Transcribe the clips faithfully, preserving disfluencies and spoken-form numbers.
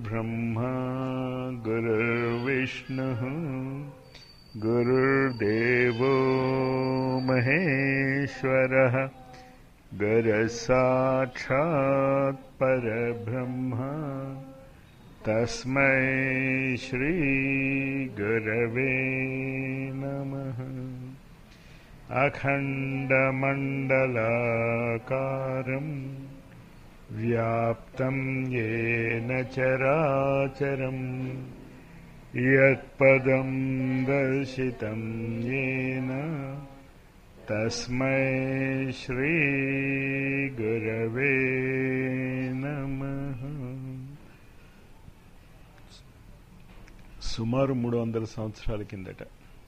गुरुर्ब्रह्मा गुरुर्विष्णुः गुरुर्देवो महेश्वरः गुरुसाक्षात् परब्रह्मा तस्मै श्री गुरवे नमः। अखण्डमण्डलाकारं व्याप्तं येन चराचरं यत्पदं दर्शितं येन तस्मै श्री गुरवे नमः। సుమారు మూడు వందల సంవత్సరాల కిందట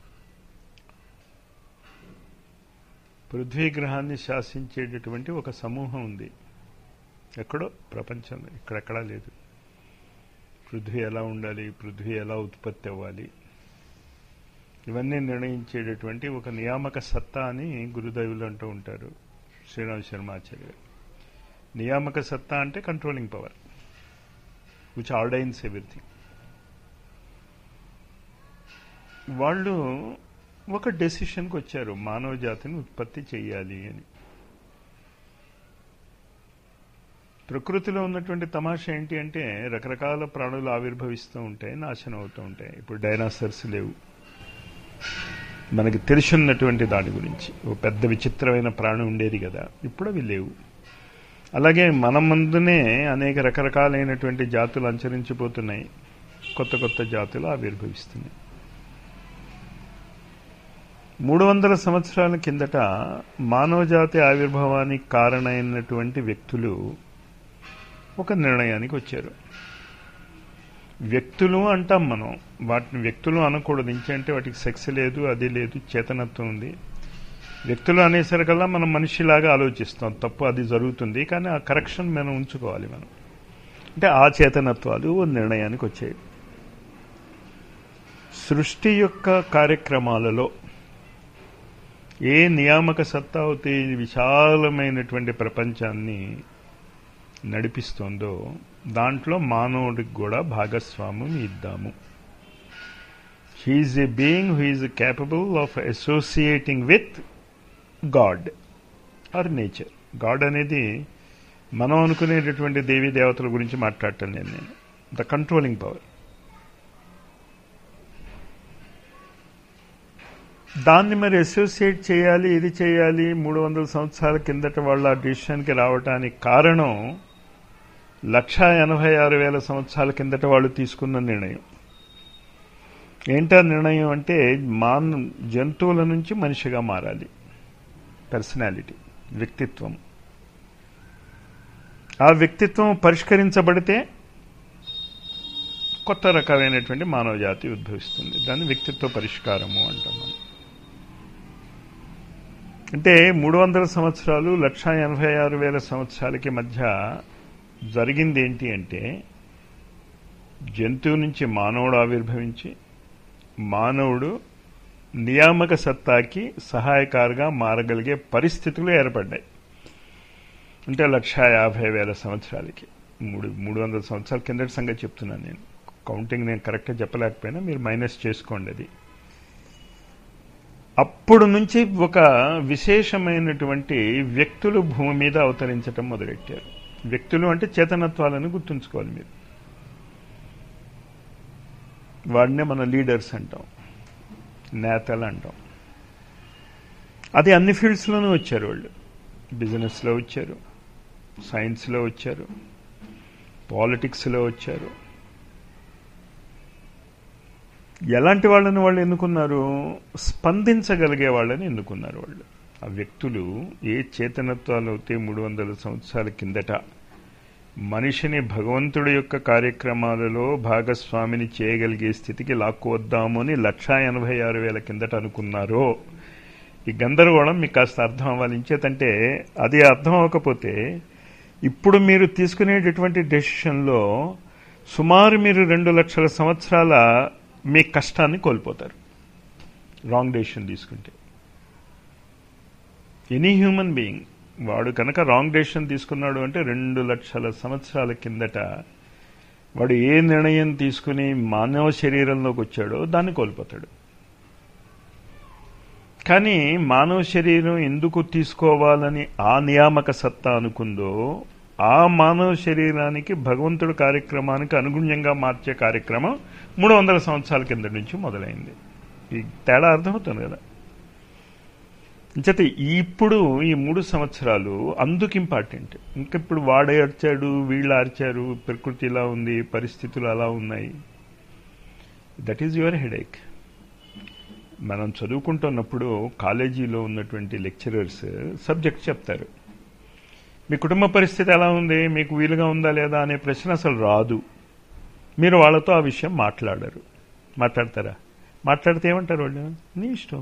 పృథ్వీ గ్రహాన్ని శాసించేటటువంటి ఒక సమూహం ఉంది. ఎక్కడో ప్రపంచంలో, ఇక్కడెక్కడా లేదు. పృథ్వీ ఎలా ఉండాలి, పృథ్వీ ఎలా ఉత్పత్తి అవ్వాలి, ఇవన్నీ నిర్ణయించేటటువంటి ఒక నియామక సత్తా అని గురుదైవులు అంటూ ఉంటారు శ్రీరామ్ శర్మాచార్య. నియామక సత్తా అంటే controlling power which ordains everything. వాళ్ళు ఒక డెసిషన్కి వచ్చారు, మానవ జాతిని ఉత్పత్తి చేయాలి అని. ప్రకృతిలో ఉన్నటువంటి తమాషా ఏంటి అంటే రకరకాల ప్రాణులు ఆవిర్భవిస్తూ ఉంటాయి, నాశనం అవుతూ ఉంటాయి. ఇప్పుడు డైనాసర్స్ లేవు, మనకి తెలుసున్నటువంటి దాని గురించి. ఓ పెద్ద విచిత్రమైన ప్రాణి ఉండేది కదా, ఇప్పుడు అవి లేవు. అలాగే మన ముందునే అనేక రకరకాలైనటువంటి జాతులు అంచరించిపోతున్నాయి, కొత్త కొత్త జాతులు ఆవిర్భవిస్తున్నాయి. మూడు వందల సంవత్సరాల కిందట మానవజాతి ఆవిర్భావానికి కారణమైనటువంటి వ్యక్తులు ఒక నిర్ణయానికి వచ్చారు. వ్యక్తులు అంటాం మనం, వాటిని వ్యక్తులు అనకూడదు. ఇంకంటే వాటికి సెక్స్ లేదు, అది లేదు, చేతనత్వం ఉంది. వ్యక్తులు అనేసరికల్లా మనం మనిషిలాగా ఆలోచిస్తాం, తప్పు అది జరుగుతుంది. కానీ ఆ కరెక్షన్ మనం ఉంచుకోవాలి. మనం అంటే ఆ చేతనత్వాలు నిర్ణయానికి వచ్చాయి. సృష్టి యొక్క కార్యక్రమాలలో ఏ నియామక సత్తా అయితే విశాలమైనటువంటి ప్రపంచాన్ని నడిపిస్తుందో దాంట్లో మానవుడికి కూడా భాగస్వామ్యం ఇద్దాము. He is a being who is capable of associating with God or nature. God అనేది మనం అనుకునేటటువంటి దేవీ దేవతల గురించి మాట్లాడటం లేదు నేను. The controlling power. దాన్ని మరి అసోసియేట్ చేయాలి, ఇది చేయాలి. మూడు వందల సంవత్సరాల కిందట వాళ్ళ డిసిషన్కి రావటానికి కారణం లక్షా ఎనభై ఆరు వేల సంవత్సరాల కిందట వాళ్ళు తీసుకున్న నిర్ణయం. ఏంటా నిర్ణయం అంటే మాన్ జంతువుల నుంచి మనిషిగా మారాలి. పర్సనాలిటీ, వ్యక్తిత్వం. ఆ వ్యక్తిత్వం పరిష్కరించబడితే కొత్త రకమైనటువంటి మానవ జాతి ఉద్భవిస్తుంది. దాన్ని వ్యక్తిత్వ పరిష్కారము అంటాం మనం. అంటే మూడు వందల సంవత్సరాలు లక్షా ఎనభై ఆరు వేల సంవత్సరాలకి మధ్య జరిగింది ఏంటి అంటే జంతువు నుంచి మానవుడు ఆవిర్భవించి మానవుడు నియామక సత్తాకి సహాయకారిగా మారగలిగే పరిస్థితులు ఏర్పడ్డాయి. అంటే లక్షా యాభై వేల సంవత్సరాలకి మూడు మూడు వందల సంవత్సరాల కిందటి సంగతి చెప్తున్నాను నేను. కౌంటింగ్ నేను కరెక్ట్గా చెప్పలేకపోయినా మీరు మైనస్ చేసుకోండి అది. అప్పుడు నుంచి ఒక విశేషమైనటువంటి వ్యక్తులు భూమి మీద అవతరించటం మొదలెట్టారు. వ్యక్తులు అంటే చేతనత్వాలను గుర్తుంచుకోవాలి మీరు. వాడినే మన లీడర్స్ అంటాం, నేతలు అంటాం. అది అన్ని ఫీల్డ్స్లోనూ వచ్చారు వాళ్ళు. బిజినెస్లో వచ్చారు, సైన్స్లో వచ్చారు, పాలిటిక్స్లో వచ్చారు. ఎలాంటి వాళ్ళని వాళ్ళు ఎన్నుకున్నారు? స్పందించగలిగే వాళ్ళని ఎన్నుకున్నారు వాళ్ళు. ఆ వ్యక్తులు ఏ చేతనత్వాలు అయితే మూడు వందల సంవత్సరాల కిందట మనిషిని భగవంతుడి యొక్క కార్యక్రమాలలో భాగస్వామిని చేయగలిగే స్థితికి లాక్కువద్దాము అని లక్షా ఎనభై ఆరు వేల కిందట అనుకున్నారో, ఈ గందరగోళం మీకు కాస్త అర్థం అవ్వాలి. ఇంచేతంటే అది అర్థం అవ్వకపోతే ఇప్పుడు మీరు తీసుకునేటటువంటి డెసిషన్లో సుమారు మీరు రెండు లక్షల సంవత్సరాల మీ కష్టాన్ని కోల్పోతారు రాంగ్ డెసిషన్ తీసుకుంటే. ఎనీ హ్యూమన్ బీయింగ్ వాడు కనుక రాంగ్ డెసిషన్ తీసుకున్నాడు అంటే రెండు లక్షల సంవత్సరాల కిందట వాడు ఏ నిర్ణయం తీసుకుని మానవ శరీరంలోకి వచ్చాడో దాన్ని కోల్పోతాడు. కానీ మానవ శరీరం ఎందుకు తీసుకోవాలని ఆ నియామక సత్తా అనుకుందో ఆ మానవ శరీరానికి భగవంతుడి కార్యక్రమానికి అనుగుణ్యంగా మార్చే కార్యక్రమం మూడు వందల సంవత్సరాల కింద నుంచి మొదలైంది. ఈ తేడా అర్థమవుతుంది కదా. అంచేత ఇప్పుడు ఈ మూడు సంవత్సరాలు అందుకు ఇంపార్టెంట్. ఇంకా ఇప్పుడు వాడు అరిచాడు, వీళ్ళు అరిచారు, ప్రకృతి ఇలా ఉంది, పరిస్థితులు అలా ఉన్నాయి. That is your headache. మనం చదువుకుంటున్నప్పుడు కాలేజీలో ఉన్నటువంటి లెక్చరర్స్ సబ్జెక్ట్ చెప్తారు. మీ కుటుంబ పరిస్థితి ఎలా ఉంది, మీకు వీలుగా ఉందా లేదా అనే ప్రశ్న అసలు రాదు. మీరు వాళ్ళతో ఆ విషయం మాట్లాడరు. మాట్లాడతారా? మాట్లాడితే ఏమంటారు వాళ్ళు? నీ ఇష్టం.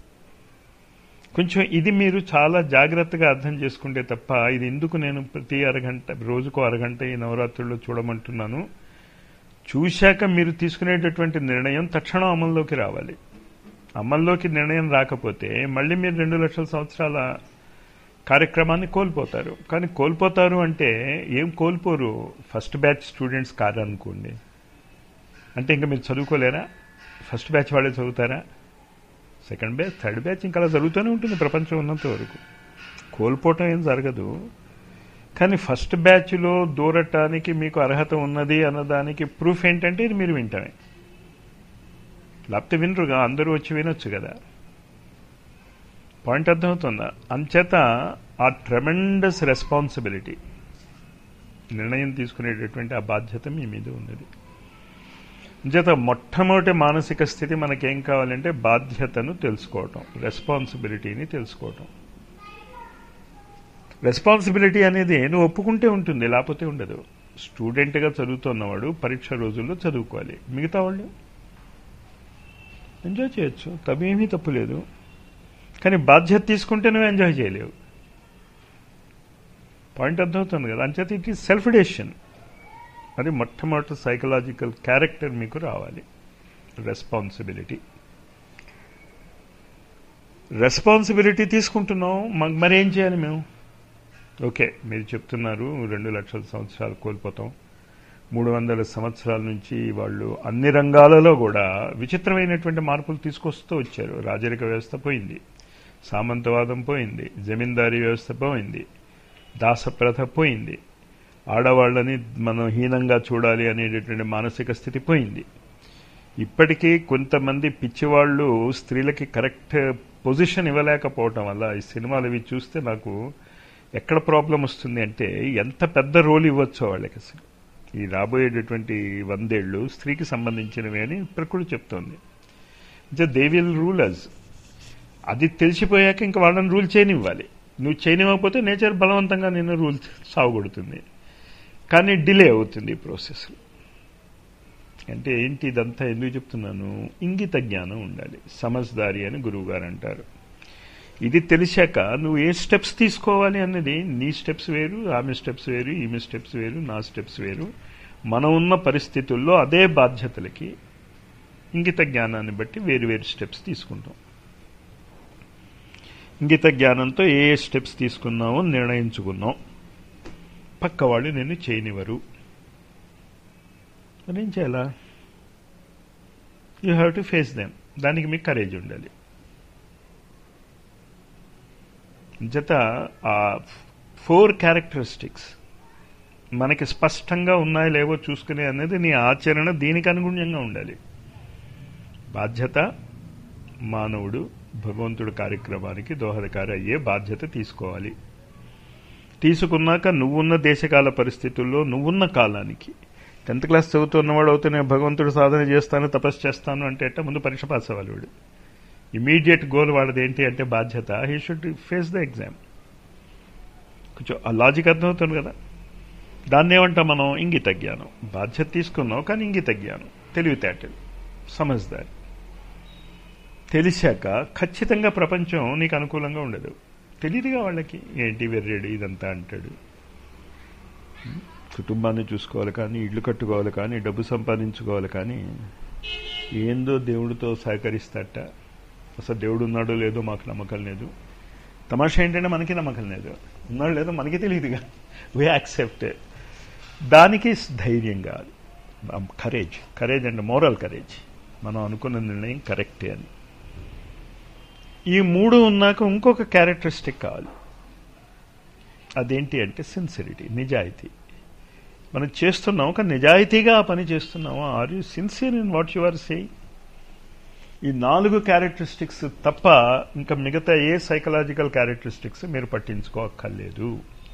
కొంచెం ఇది మీరు చాలా జాగ్రత్తగా అర్థం చేసుకుంటే తప్ప, ఇది ఎందుకు నేను ప్రతి అరగంట రోజుకో అరగంట ఈ నవరాత్రుల్లో చూడమంటున్నాను, చూశాక మీరు తీసుకునేటటువంటి నిర్ణయం తక్షణం అమల్లోకి రావాలి. అమల్లోకి నిర్ణయం రాకపోతే మళ్ళీ మీరు రెండు లక్షల సంవత్సరాల కార్యక్రమాన్ని కోల్పోతారు. కానీ కోల్పోతారు అంటే ఏం కోల్పోరు? ఫస్ట్ బ్యాచ్ స్టూడెంట్స్ కారనుకోండి, అంటే ఇంకా మీరు చదువుకోలేరా? ఫస్ట్ బ్యాచ్ వాళ్ళే చదువుతారా? సెకండ్ బ్యాచ్, థర్డ్ బ్యాచ్ ఇంకా అలా జరుగుతూనే ఉంటుంది ప్రపంచం ఉన్నంత వరకు. కోల్పోవటం ఏం జరగదు. కానీ ఫస్ట్ బ్యాచ్లో దూరటానికి మీకు అర్హత ఉన్నది అన్నదానికి ప్రూఫ్ ఏంటంటే ఇది మీరు వింటమే. లేకపోతే వినరుగా, అందరూ వచ్చి వినొచ్చు కదా. పాయింట్ అర్థమవుతుందా? అంచేత ఆ ట్రెమెండస్ రెస్పాన్సిబిలిటీ, నిర్ణయం తీసుకునేటటువంటి ఆ బాధ్యత మీ మీద ఉన్నది. అంచేత మొట్టమొదటి మానసిక స్థితి మనకేం కావాలంటే బాధ్యతను తెలుసుకోవటం, రెస్పాన్సిబిలిటీని తెలుసుకోవటం. రెస్పాన్సిబిలిటీ అనేది నువ్వు ఒప్పుకుంటే ఉంటుంది, లేకపోతే ఉండదు. స్టూడెంట్గా చదువుతున్నవాడు పరీక్ష రోజుల్లో చదువుకోవాలి, మిగతా వాళ్ళు ఎంజాయ్ చేయొచ్చు, తప్పేమీ తప్పు లేదు. కానీ బాధ్యత తీసుకుంటే నువ్వు ఎంజాయ్ చేయలేవు. పాయింట్ అర్థమవుతుంది కదా. అంచేత ఇట్ ఈజ్ సెల్ఫ్ డెసిషన్. అది మొట్టమొదటి సైకలాజికల్ క్యారెక్టర్ మీకు రావాలి, రెస్పాన్సిబిలిటీ. రెస్పాన్సిబిలిటీ తీసుకుంటున్నాం, మరేం చేయాలి మేము? ఓకే, మీరు చెప్తున్నారు రెండు లక్షల సంవత్సరాలు కోల్పోతాం. మూడు వందల సంవత్సరాల నుంచి వాళ్ళు అన్ని రంగాలలో కూడా విచిత్రమైనటువంటి మార్పులు తీసుకొస్తూ వచ్చారు. రాజరిక వ్యవస్థ పోయింది, సామంతవాదం పోయింది, జమీందారీ వ్యవస్థ పోయింది, దాసప్రథ పోయింది, ఆడవాళ్ళని మనం హీనంగా చూడాలి అనేటటువంటి మానసిక స్థితి పోయింది. ఇప్పటికీ కొంతమంది పిచ్చివాళ్ళు స్త్రీలకి కరెక్ట్ పొజిషన్ ఇవ్వలేకపోవటం వల్ల ఈ సినిమాలు ఇవి చూస్తే నాకు ఎక్కడ ప్రాబ్లం వస్తుంది అంటే, ఎంత పెద్ద రోల్ ఇవ్వచ్చో వాళ్ళకి అసలు. ఈ రాబోయేటటువంటి వందేళ్లు స్త్రీకి సంబంధించినవి అని ప్రకృతి చెప్తోంది. అంటే దే విల్ రూలర్స్. అది తెలిసిపోయాక ఇంకా వాళ్ళని రూల్ చేయనివ్వాలి. నువ్వు చేయనివ్వకపోతే నేచర్ బలవంతంగా నిన్ను రూల్ సాగుకొడుతుంది. కానీ డిలే అవుతుంది ఈ ప్రాసెస్. అంటే ఏంటి ఇదంతా ఎందుకు చెప్తున్నాను? ఇంగిత జ్ఞానం ఉండాలి, సమజ్దారి అని గురువు గారు అంటారు. ఇది తెలిసాక నువ్వు ఏ స్టెప్స్ తీసుకోవాలి అన్నది, నీ స్టెప్స్ వేరు, ఆమె స్టెప్స్ వేరు, ఈమె స్టెప్స్ వేరు, నా స్టెప్స్ వేరు. మనం ఉన్న పరిస్థితుల్లో అదే బాధ్యతలకి ఇంగిత జ్ఞానాన్ని బట్టి వేరు వేరు స్టెప్స్ తీసుకుంటాం. ఇంగిత జ్ఞానంతో ఏ ఏ స్టెప్స్ తీసుకున్నామో నిర్ణయించుకున్నాం. పక్క వాళ్ళు నిన్ను చేయనివ్వరు, మరేం చేయాలా? You have to face them. దానికి మీకు కరేజ్ ఉండాలి. జత ఆ ఫోర్ క్యారెక్టరిస్టిక్స్ మనకి స్పష్టంగా ఉన్నాయో లేవో చూసుకునే అనేది నీ ఆచరణ దీనికి అనుగుణ్యంగా ఉండాలి. బాధ్యత, మానవుడు భగవంతుడి కార్యక్రమానికి దోహదకారి అయ్యే బాధ్యత తీసుకోవాలి. తీసుకున్నాక నువ్వున్న దేశకాల పరిస్థితుల్లో నువ్వున్న కాలానికి, టెన్త్ క్లాస్ చదువుతున్నవాడు అవుతే నేను భగవంతుడు సాధన చేస్తాను, తపస్సు చేస్తాను అంటే ఎట్ట ముందు పరీక్ష పాస్ అవ్వాలి వాడు. ఇమీడియట్ గోల్ వాడిది ఏంటి అంటే బాధ్యత. He should face the exam. కొంచెం ఆ లాజిక్ అర్థమవుతుంది కదా. దాన్ని ఏమంటాం మనం? ఇంగిత జ్ఞానం. బాధ్యత తీసుకున్నావు కానీ ఇంగిత జ్ఞానం, తెలివితేటలు, సమజ్దారి. తెలిసాక ఖచ్చితంగా ప్రపంచం నీకు అనుకూలంగా ఉండదు. తెలియదుగా వాళ్ళకి, ఏంటి వెర్రేడు ఇదంతా అంటాడు. కుటుంబాన్ని చూసుకోవాలి కానీ, ఇళ్ళు కట్టుకోవాలి కానీ, డబ్బు సంపాదించుకోవాలి కానీ, ఏందో దేవుడితో సహకరిస్తాట. అసలు దేవుడు ఉన్నాడో లేదో మాకు నమ్మకం లేదు. తమాషా ఏంటంటే మనకి నమ్మకం లేదు, ఉన్నాడు లేదో మనకి తెలియదుగా. We accept. దానికి ధైర్యం కావాలి, courage courage and moral courage, మనం అనుకున్న నిర్ణయం కరెక్టే అని. ఈ మూడు ఉన్నాక ఇంకొక క్యారెక్టరిస్టిక్ కావాలి. అదేంటి అంటే సిన్సిరిటీ, నిజాయితీ. మనం చేస్తున్నాం కానీ నిజాయితీగా ఆ పని చేస్తున్నామా? Are you sincere in what you are saying? ఈ నాలుగు క్యారెక్టరిస్టిక్స్ తప్ప ఇంకా మిగతా ఏ సైకలాజికల్ క్యారెక్టరిస్టిక్స్ మీరు పట్టించుకోక్కర్లేదు.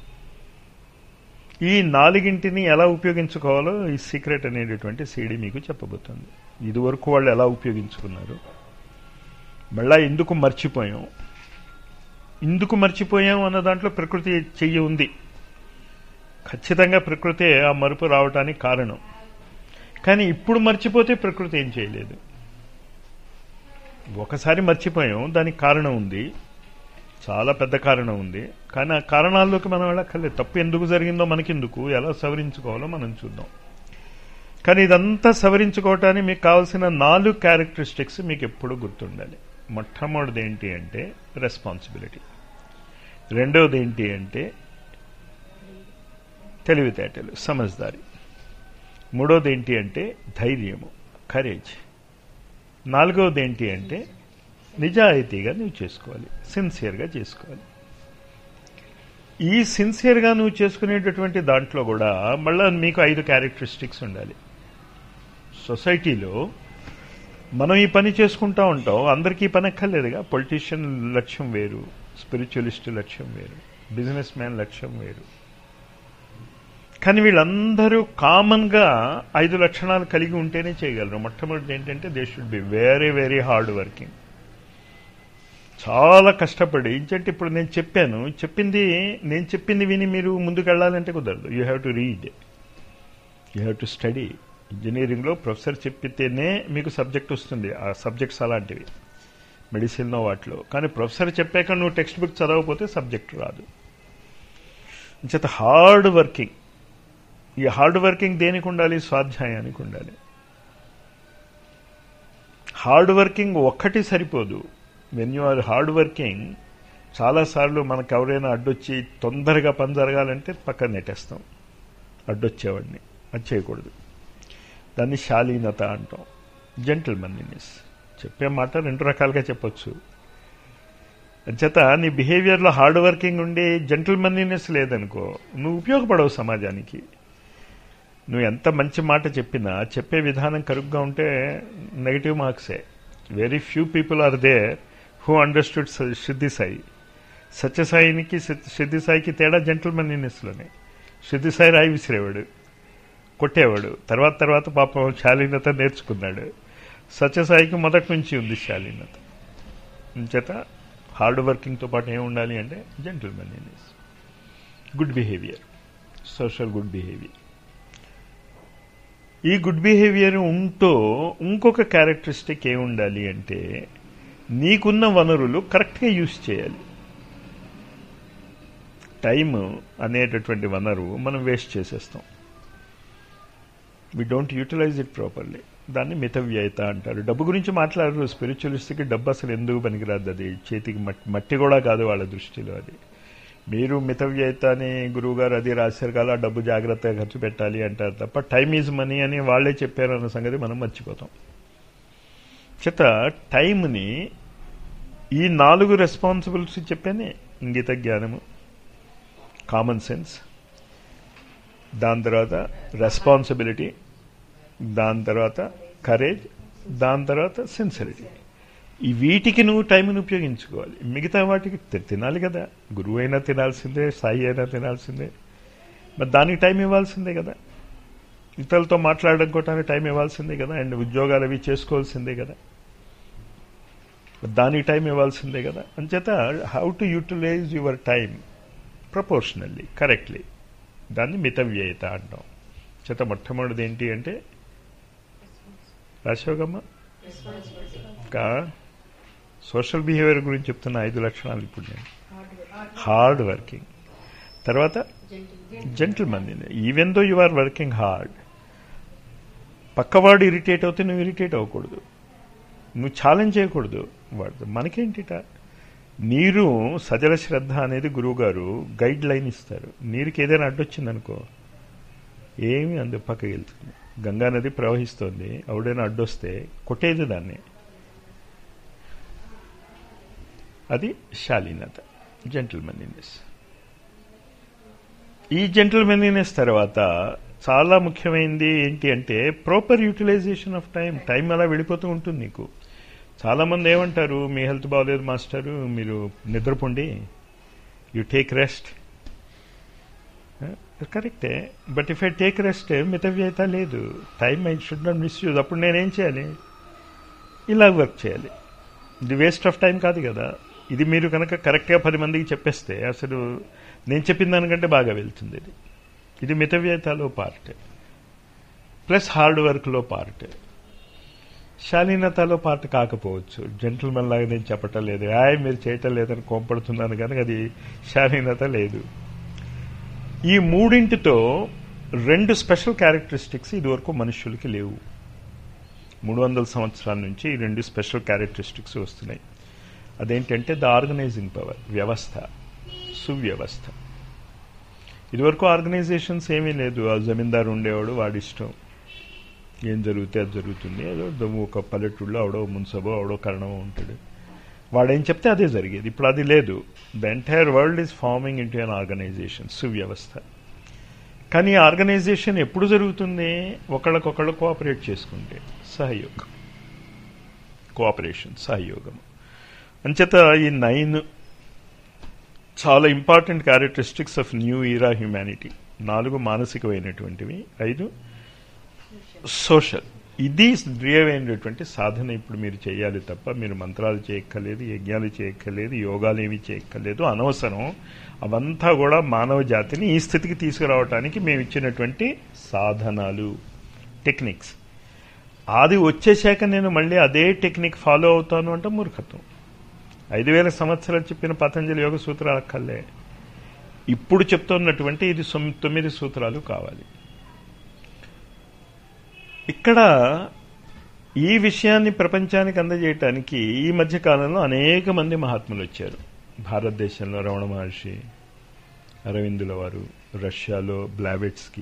ఈ నాలుగింటిని ఎలా ఉపయోగించుకోవాలో ఈ సీక్రెట్ అనేటటువంటి సీడీ మీకు చెప్పబోతుంది. ఇదివరకు వాళ్ళు ఎలా ఉపయోగించుకున్నారు, మళ్ళా ఎందుకు మర్చిపోయాం, ఎందుకు మర్చిపోయాం అన్న దాంట్లో ప్రకృతి చెయ్యి ఉంది. ఖచ్చితంగా ప్రకృతే ఆ మరుపు రావటానికి కారణం. కానీ ఇప్పుడు మర్చిపోతే ప్రకృతి ఏం చేయలేదు. ఒకసారి మర్చిపోయాం, దానికి కారణం ఉంది, చాలా పెద్ద కారణం ఉంది. కానీ ఆ కారణాల్లోకి మనం వెళ్ళక్కర్లేదు. తప్పు ఎందుకు జరిగిందో మనకెందుకు, ఎలా సవరించుకోవాలో మనం చూద్దాం. కానీ ఇదంతా సవరించుకోవటానికి మీకు కావాల్సిన నాలుగు క్యారెక్టరిస్టిక్స్ మీకు ఎప్పుడు గుర్తుండాలి. మొట్టమొదటిది ఏంటి అంటే రెస్పాన్సిబిలిటీ, రెండవది ఏంటి అంటే తెలివితేటలు, సమజ్దారి, మూడవది ఏంటి అంటే ధైర్యము, కరేజ్, నాలుగవది ఏంటి అంటే నిజాయితీగా నువ్వు చేసుకోవాలి, సిన్సియర్గా చేసుకోవాలి. ఈ సిన్సియర్గా నువ్వు చేసుకునేటటువంటి దాంట్లో కూడా మళ్ళీ మీకు ఐదు క్యారెక్టరిస్టిక్స్ ఉండాలి. సొసైటీలో మనం ఈ పని చేసుకుంటూ ఉంటాం, అందరికీ ఈ పని ఎక్కర్లేదుగా. పొలిటీషియన్ లక్ష్యం వేరు, స్పిరిచువలిస్ట్ లక్ష్యం వేరు, బిజినెస్ మ్యాన్ లక్ష్యం వేరు. కానీ వీళ్ళందరూ కామన్గా ఐదు లక్షణాలు కలిగి ఉంటేనే చేయగలరు. మొట్టమొదటి ఏంటంటే they should be very very hard working, చాలా కష్టపడి. ఇంకంటే ఇప్పుడు నేను చెప్పాను, చెప్పింది నేను చెప్పింది విని మీరు ముందుకు వెళ్ళాలంటే కుదరదు. You have to read, you have to study. ఇంజనీరింగ్లో ప్రొఫెసర్ చెప్పితేనే మీకు సబ్జెక్ట్ వస్తుంది. ఆ సబ్జెక్ట్స్ అలాంటివి మెడిసిన్లో వాటిలో. కానీ ప్రొఫెసర్ చెప్పాక నువ్వు టెక్స్ట్ బుక్ చదవకపోతే సబ్జెక్ట్ రాదు. చేత హార్డ్ వర్కింగ్. ఈ హార్డ్ వర్కింగ్ దేనికి ఉండాలి? స్వాధ్యాయానికి ఉండాలి. హార్డ్ వర్కింగ్ ఒక్కటి సరిపోదు. When you are hard working, చాలాసార్లు మనకు ఎవరైనా అడ్డొచ్చి తొందరగా పని జరగాలంటే పక్కన నెట్టేస్తాం అడ్డొచ్చేవాడిని. అది చేయకూడదు. దాన్ని శాలీనత అంటాం, జెంటిల్మన్నీనెస్. చెప్పే మాట రెండు రకాలుగా చెప్పొచ్చు. అంచేత నీ బిహేవియర్లో హార్డ్ వర్కింగ్ ఉండి జెంటిల్మన్నీనెస్ లేదనుకో, నువ్వు ఉపయోగపడవు సమాజానికి. నువ్వు ఎంత మంచి మాట చెప్పినా చెప్పే విధానం కరుగ్గా ఉంటే నెగిటివ్ మార్క్సే. Very few people are there who understood Siddhi Sai. సత్యసాయినికి సిద్ధి సాయికి తేడా జెంటిల్మన్నీనెస్లోనే. సిద్ధి సాయి రాయి విసిరేవాడు, కొట్టేవాడు. తర్వాత తర్వాత పాపం శాలీనత నేర్చుకున్నాడు. సత్యసాయికి మొదటి నుంచి ఉంది శాలీనత. చేత హార్డ్ వర్కింగ్తో పాటు ఏమి ఉండాలి అంటే gentlemanliness, good behaviour, social good behaviour. ఈ గుడ్ బిహేవియర్ ఉంటూ ఇంకొక క్యారెక్టరిస్టిక్ ఏమి ఉండాలి అంటే నీకున్న వనరులు కరెక్ట్గా యూజ్ చేయాలి. టైం అనేటటువంటి వనరు మనం వేస్ట్ చేసేస్తాం. We don't utilise it properly. దాన్ని మితవ్యయత అంటారు. డబ్బు గురించి మాట్లాడరు. స్పిరిచువలిస్ట్కి డబ్బు అసలు ఎందుకు పనికిరాదు. అది చేతికి మట్టి మట్టి కూడా కాదు వాళ్ళ దృష్టిలో. అది మీరు మితవ్యయత అని గురువుగారు అది రాశారు కదా, డబ్బు జాగ్రత్తగా ఖర్చు పెట్టాలి అంటారు తప్ప టైం ఈజ్ మనీ అని వాళ్లే చెప్పారు అన్న సంగతి మనం మర్చిపోతాం. చేత టైంని ఈ నాలుగు రెస్పాన్సిబిలిటీస్ చెప్పానే, ఇంగిత జ్ఞానము, కామన్ సెన్స్, దాని తర్వాత రెస్పాన్సిబిలిటీ, దాని తర్వాత కరేజ్, దాని తర్వాత సిన్సిరిటీ. ఈ వీటికి నువ్వు టైంని ఉపయోగించుకోవాలి. మిగతా వాటికి తినాలి కదా. గురువు అయినా తినాల్సిందే, సాయి అయినా తినాల్సిందే. మరి దానికి టైం ఇవ్వాల్సిందే కదా. ఇతరులతో మాట్లాడుకోవటానికి టైం ఇవ్వాల్సిందే కదా. అండ్ ఉద్యోగాలు అవి చేసుకోవాల్సిందే కదా. దానికి టైం ఇవ్వాల్సిందే కదా. అంచేత how to utilise your time proportionally, correctly, దాన్ని మితవ్యయత అంటాం. చేత మొట్టమొదటిది ఏంటి అంటే రాశోగమ్మ కా సోషల్ బిహేవియర్ గురించి చెప్తున్న ఐదు లక్షణాలు ఇప్పుడు నేను. హార్డ్ వర్కింగ్, తర్వాత gentleman. Even though you are working hard, పక్కవాడు ఇరిటేట్ అవుతే నువ్వు ఇరిటేట్ అవ్వకూడదు, నువ్వు ఛాలెంజ్ చేయకూడదు. వాడు మనకేంటిట. నీరు సజల శ్రద్ధ అనేది గురువుగారు గైడ్ లైన్ ఇస్తారు. నీరుకి ఏదైనా అడ్డొచ్చిందనుకో ఏమి అందు పక్కకి వెళ్తుంది. గంగా నది ప్రవహిస్తోంది, ఎవడైనా అడ్డొస్తే కొట్టేది దాన్ని. అది శాలీనత, జెంటిల్మెన్లీనెస్. ఈ జెంటిల్మెన్లీనెస్ తర్వాత చాలా ముఖ్యమైనది ఏంటి అంటే proper utilisation of time. Time అలా వెళ్ళిపోతూ ఉంటుంది నీకు. చాలామంది ఏమంటారు, మీ హెల్త్ బాగోలేదు మాస్టరు, మీరు నిద్రపోండి, యూ టేక్ రెస్ట్. కరెక్టే, but if I take rest మితవ్యయత లేదు, time I should not misuse. అప్పుడు నేనేం చేయాలి? ఇలా వర్క్ చేయాలి. ఇది వేస్ట్ ఆఫ్ టైం కాదు కదా. ఇది మీరు కనుక కరెక్ట్గా పది మందికి చెప్పేస్తే అసలు నేను చెప్పిన దానికంటే బాగా వెళ్తుంది. ఇది ఇది మితవ్యయతలో పార్ట్, ప్లస్ హార్డ్ వర్క్లో పార్ట్. శాలీనతలో పార్ట్ కాకపోవచ్చు. జెంటిల్మెన్ లాగా నేను చెప్పటం లేదు, హాయ్ మీరు చేయటం లేదని కోంపడుతున్నాను కనుక అది శాలీనత లేదు. ఈ మూడింటితో రెండు స్పెషల్ క్యారెక్టరిస్టిక్స్ ఇదివరకు మనుష్యులకి లేవు. మూడు వందల సంవత్సరాల నుంచి ఈ రెండు స్పెషల్ క్యారెక్టరిస్టిక్స్ వస్తున్నాయి. అదేంటంటే ద ఆర్గనైజింగ్ పవర్, వ్యవస్థ, సువ్యవస్థ. ఇదివరకు ఆర్గనైజేషన్స్ ఏమీ లేదు. ఆ జమీందారు ఉండేవాడు, వాడిష్టం, ఏం జరిగితే అది జరుగుతుంది. ఏదో ఒక పల్లెటూళ్ళలో ఆవిడో మున్సబో ఆవిడో కరణమో ఉంటాడు, వాడేం చెప్తే అదే జరిగేది. ఇప్పుడు అది లేదు. The entire world is forming into an organisation, సువ్యవస్థ. కానీ ఆర్గనైజేషన్ ఎప్పుడు జరుగుతుంది? ఒకళ్ళకొకళ్ళు కోఆపరేట్ చేసుకుంటే, సహయోగం, కోఆపరేషన్, సహయోగం. అంచేత ఈ నైన్ చాలా important characteristics of new era humanity. నాలుగు మానసికమైనటువంటివి, ఐదు సోషల్. ఇది ప్రియమైనటువంటి సాధన ఇప్పుడు మీరు చేయాలి తప్ప మీరు మంత్రాలు చేయక్కర్లేదు, యజ్ఞాలు చేయక్కర్లేదు, యోగాలు ఏమీ చేయక్కర్లేదు, అనవసరం. అవంతా కూడా మానవ జాతిని ఈ స్థితికి తీసుకురావడానికి మేము ఇచ్చినటువంటి సాధనాలు, టెక్నిక్స్. అది వచ్చేశాక నేను మళ్ళీ అదే టెక్నిక్ ఫాలో అవుతాను అంటే మూర్ఖత్వం. ఐదు వేల సంవత్సరాలు చెప్పిన పతంజలి యోగ సూత్రాలు అక్కర్లే. ఇప్పుడు చెప్తున్నటువంటి ఇది తొమ్మిది సూత్రాలు కావాలి. ఇక్కడ ఈ విషయాన్ని ప్రపంచానికి అందజేయటానికి ఈ మధ్య కాలంలో అనేక మంది మహాత్ములు వచ్చారు. భారతదేశంలో రమణ మహర్షి, అరవిందుల వారు, రష్యాలో బ్లావెట్స్కి,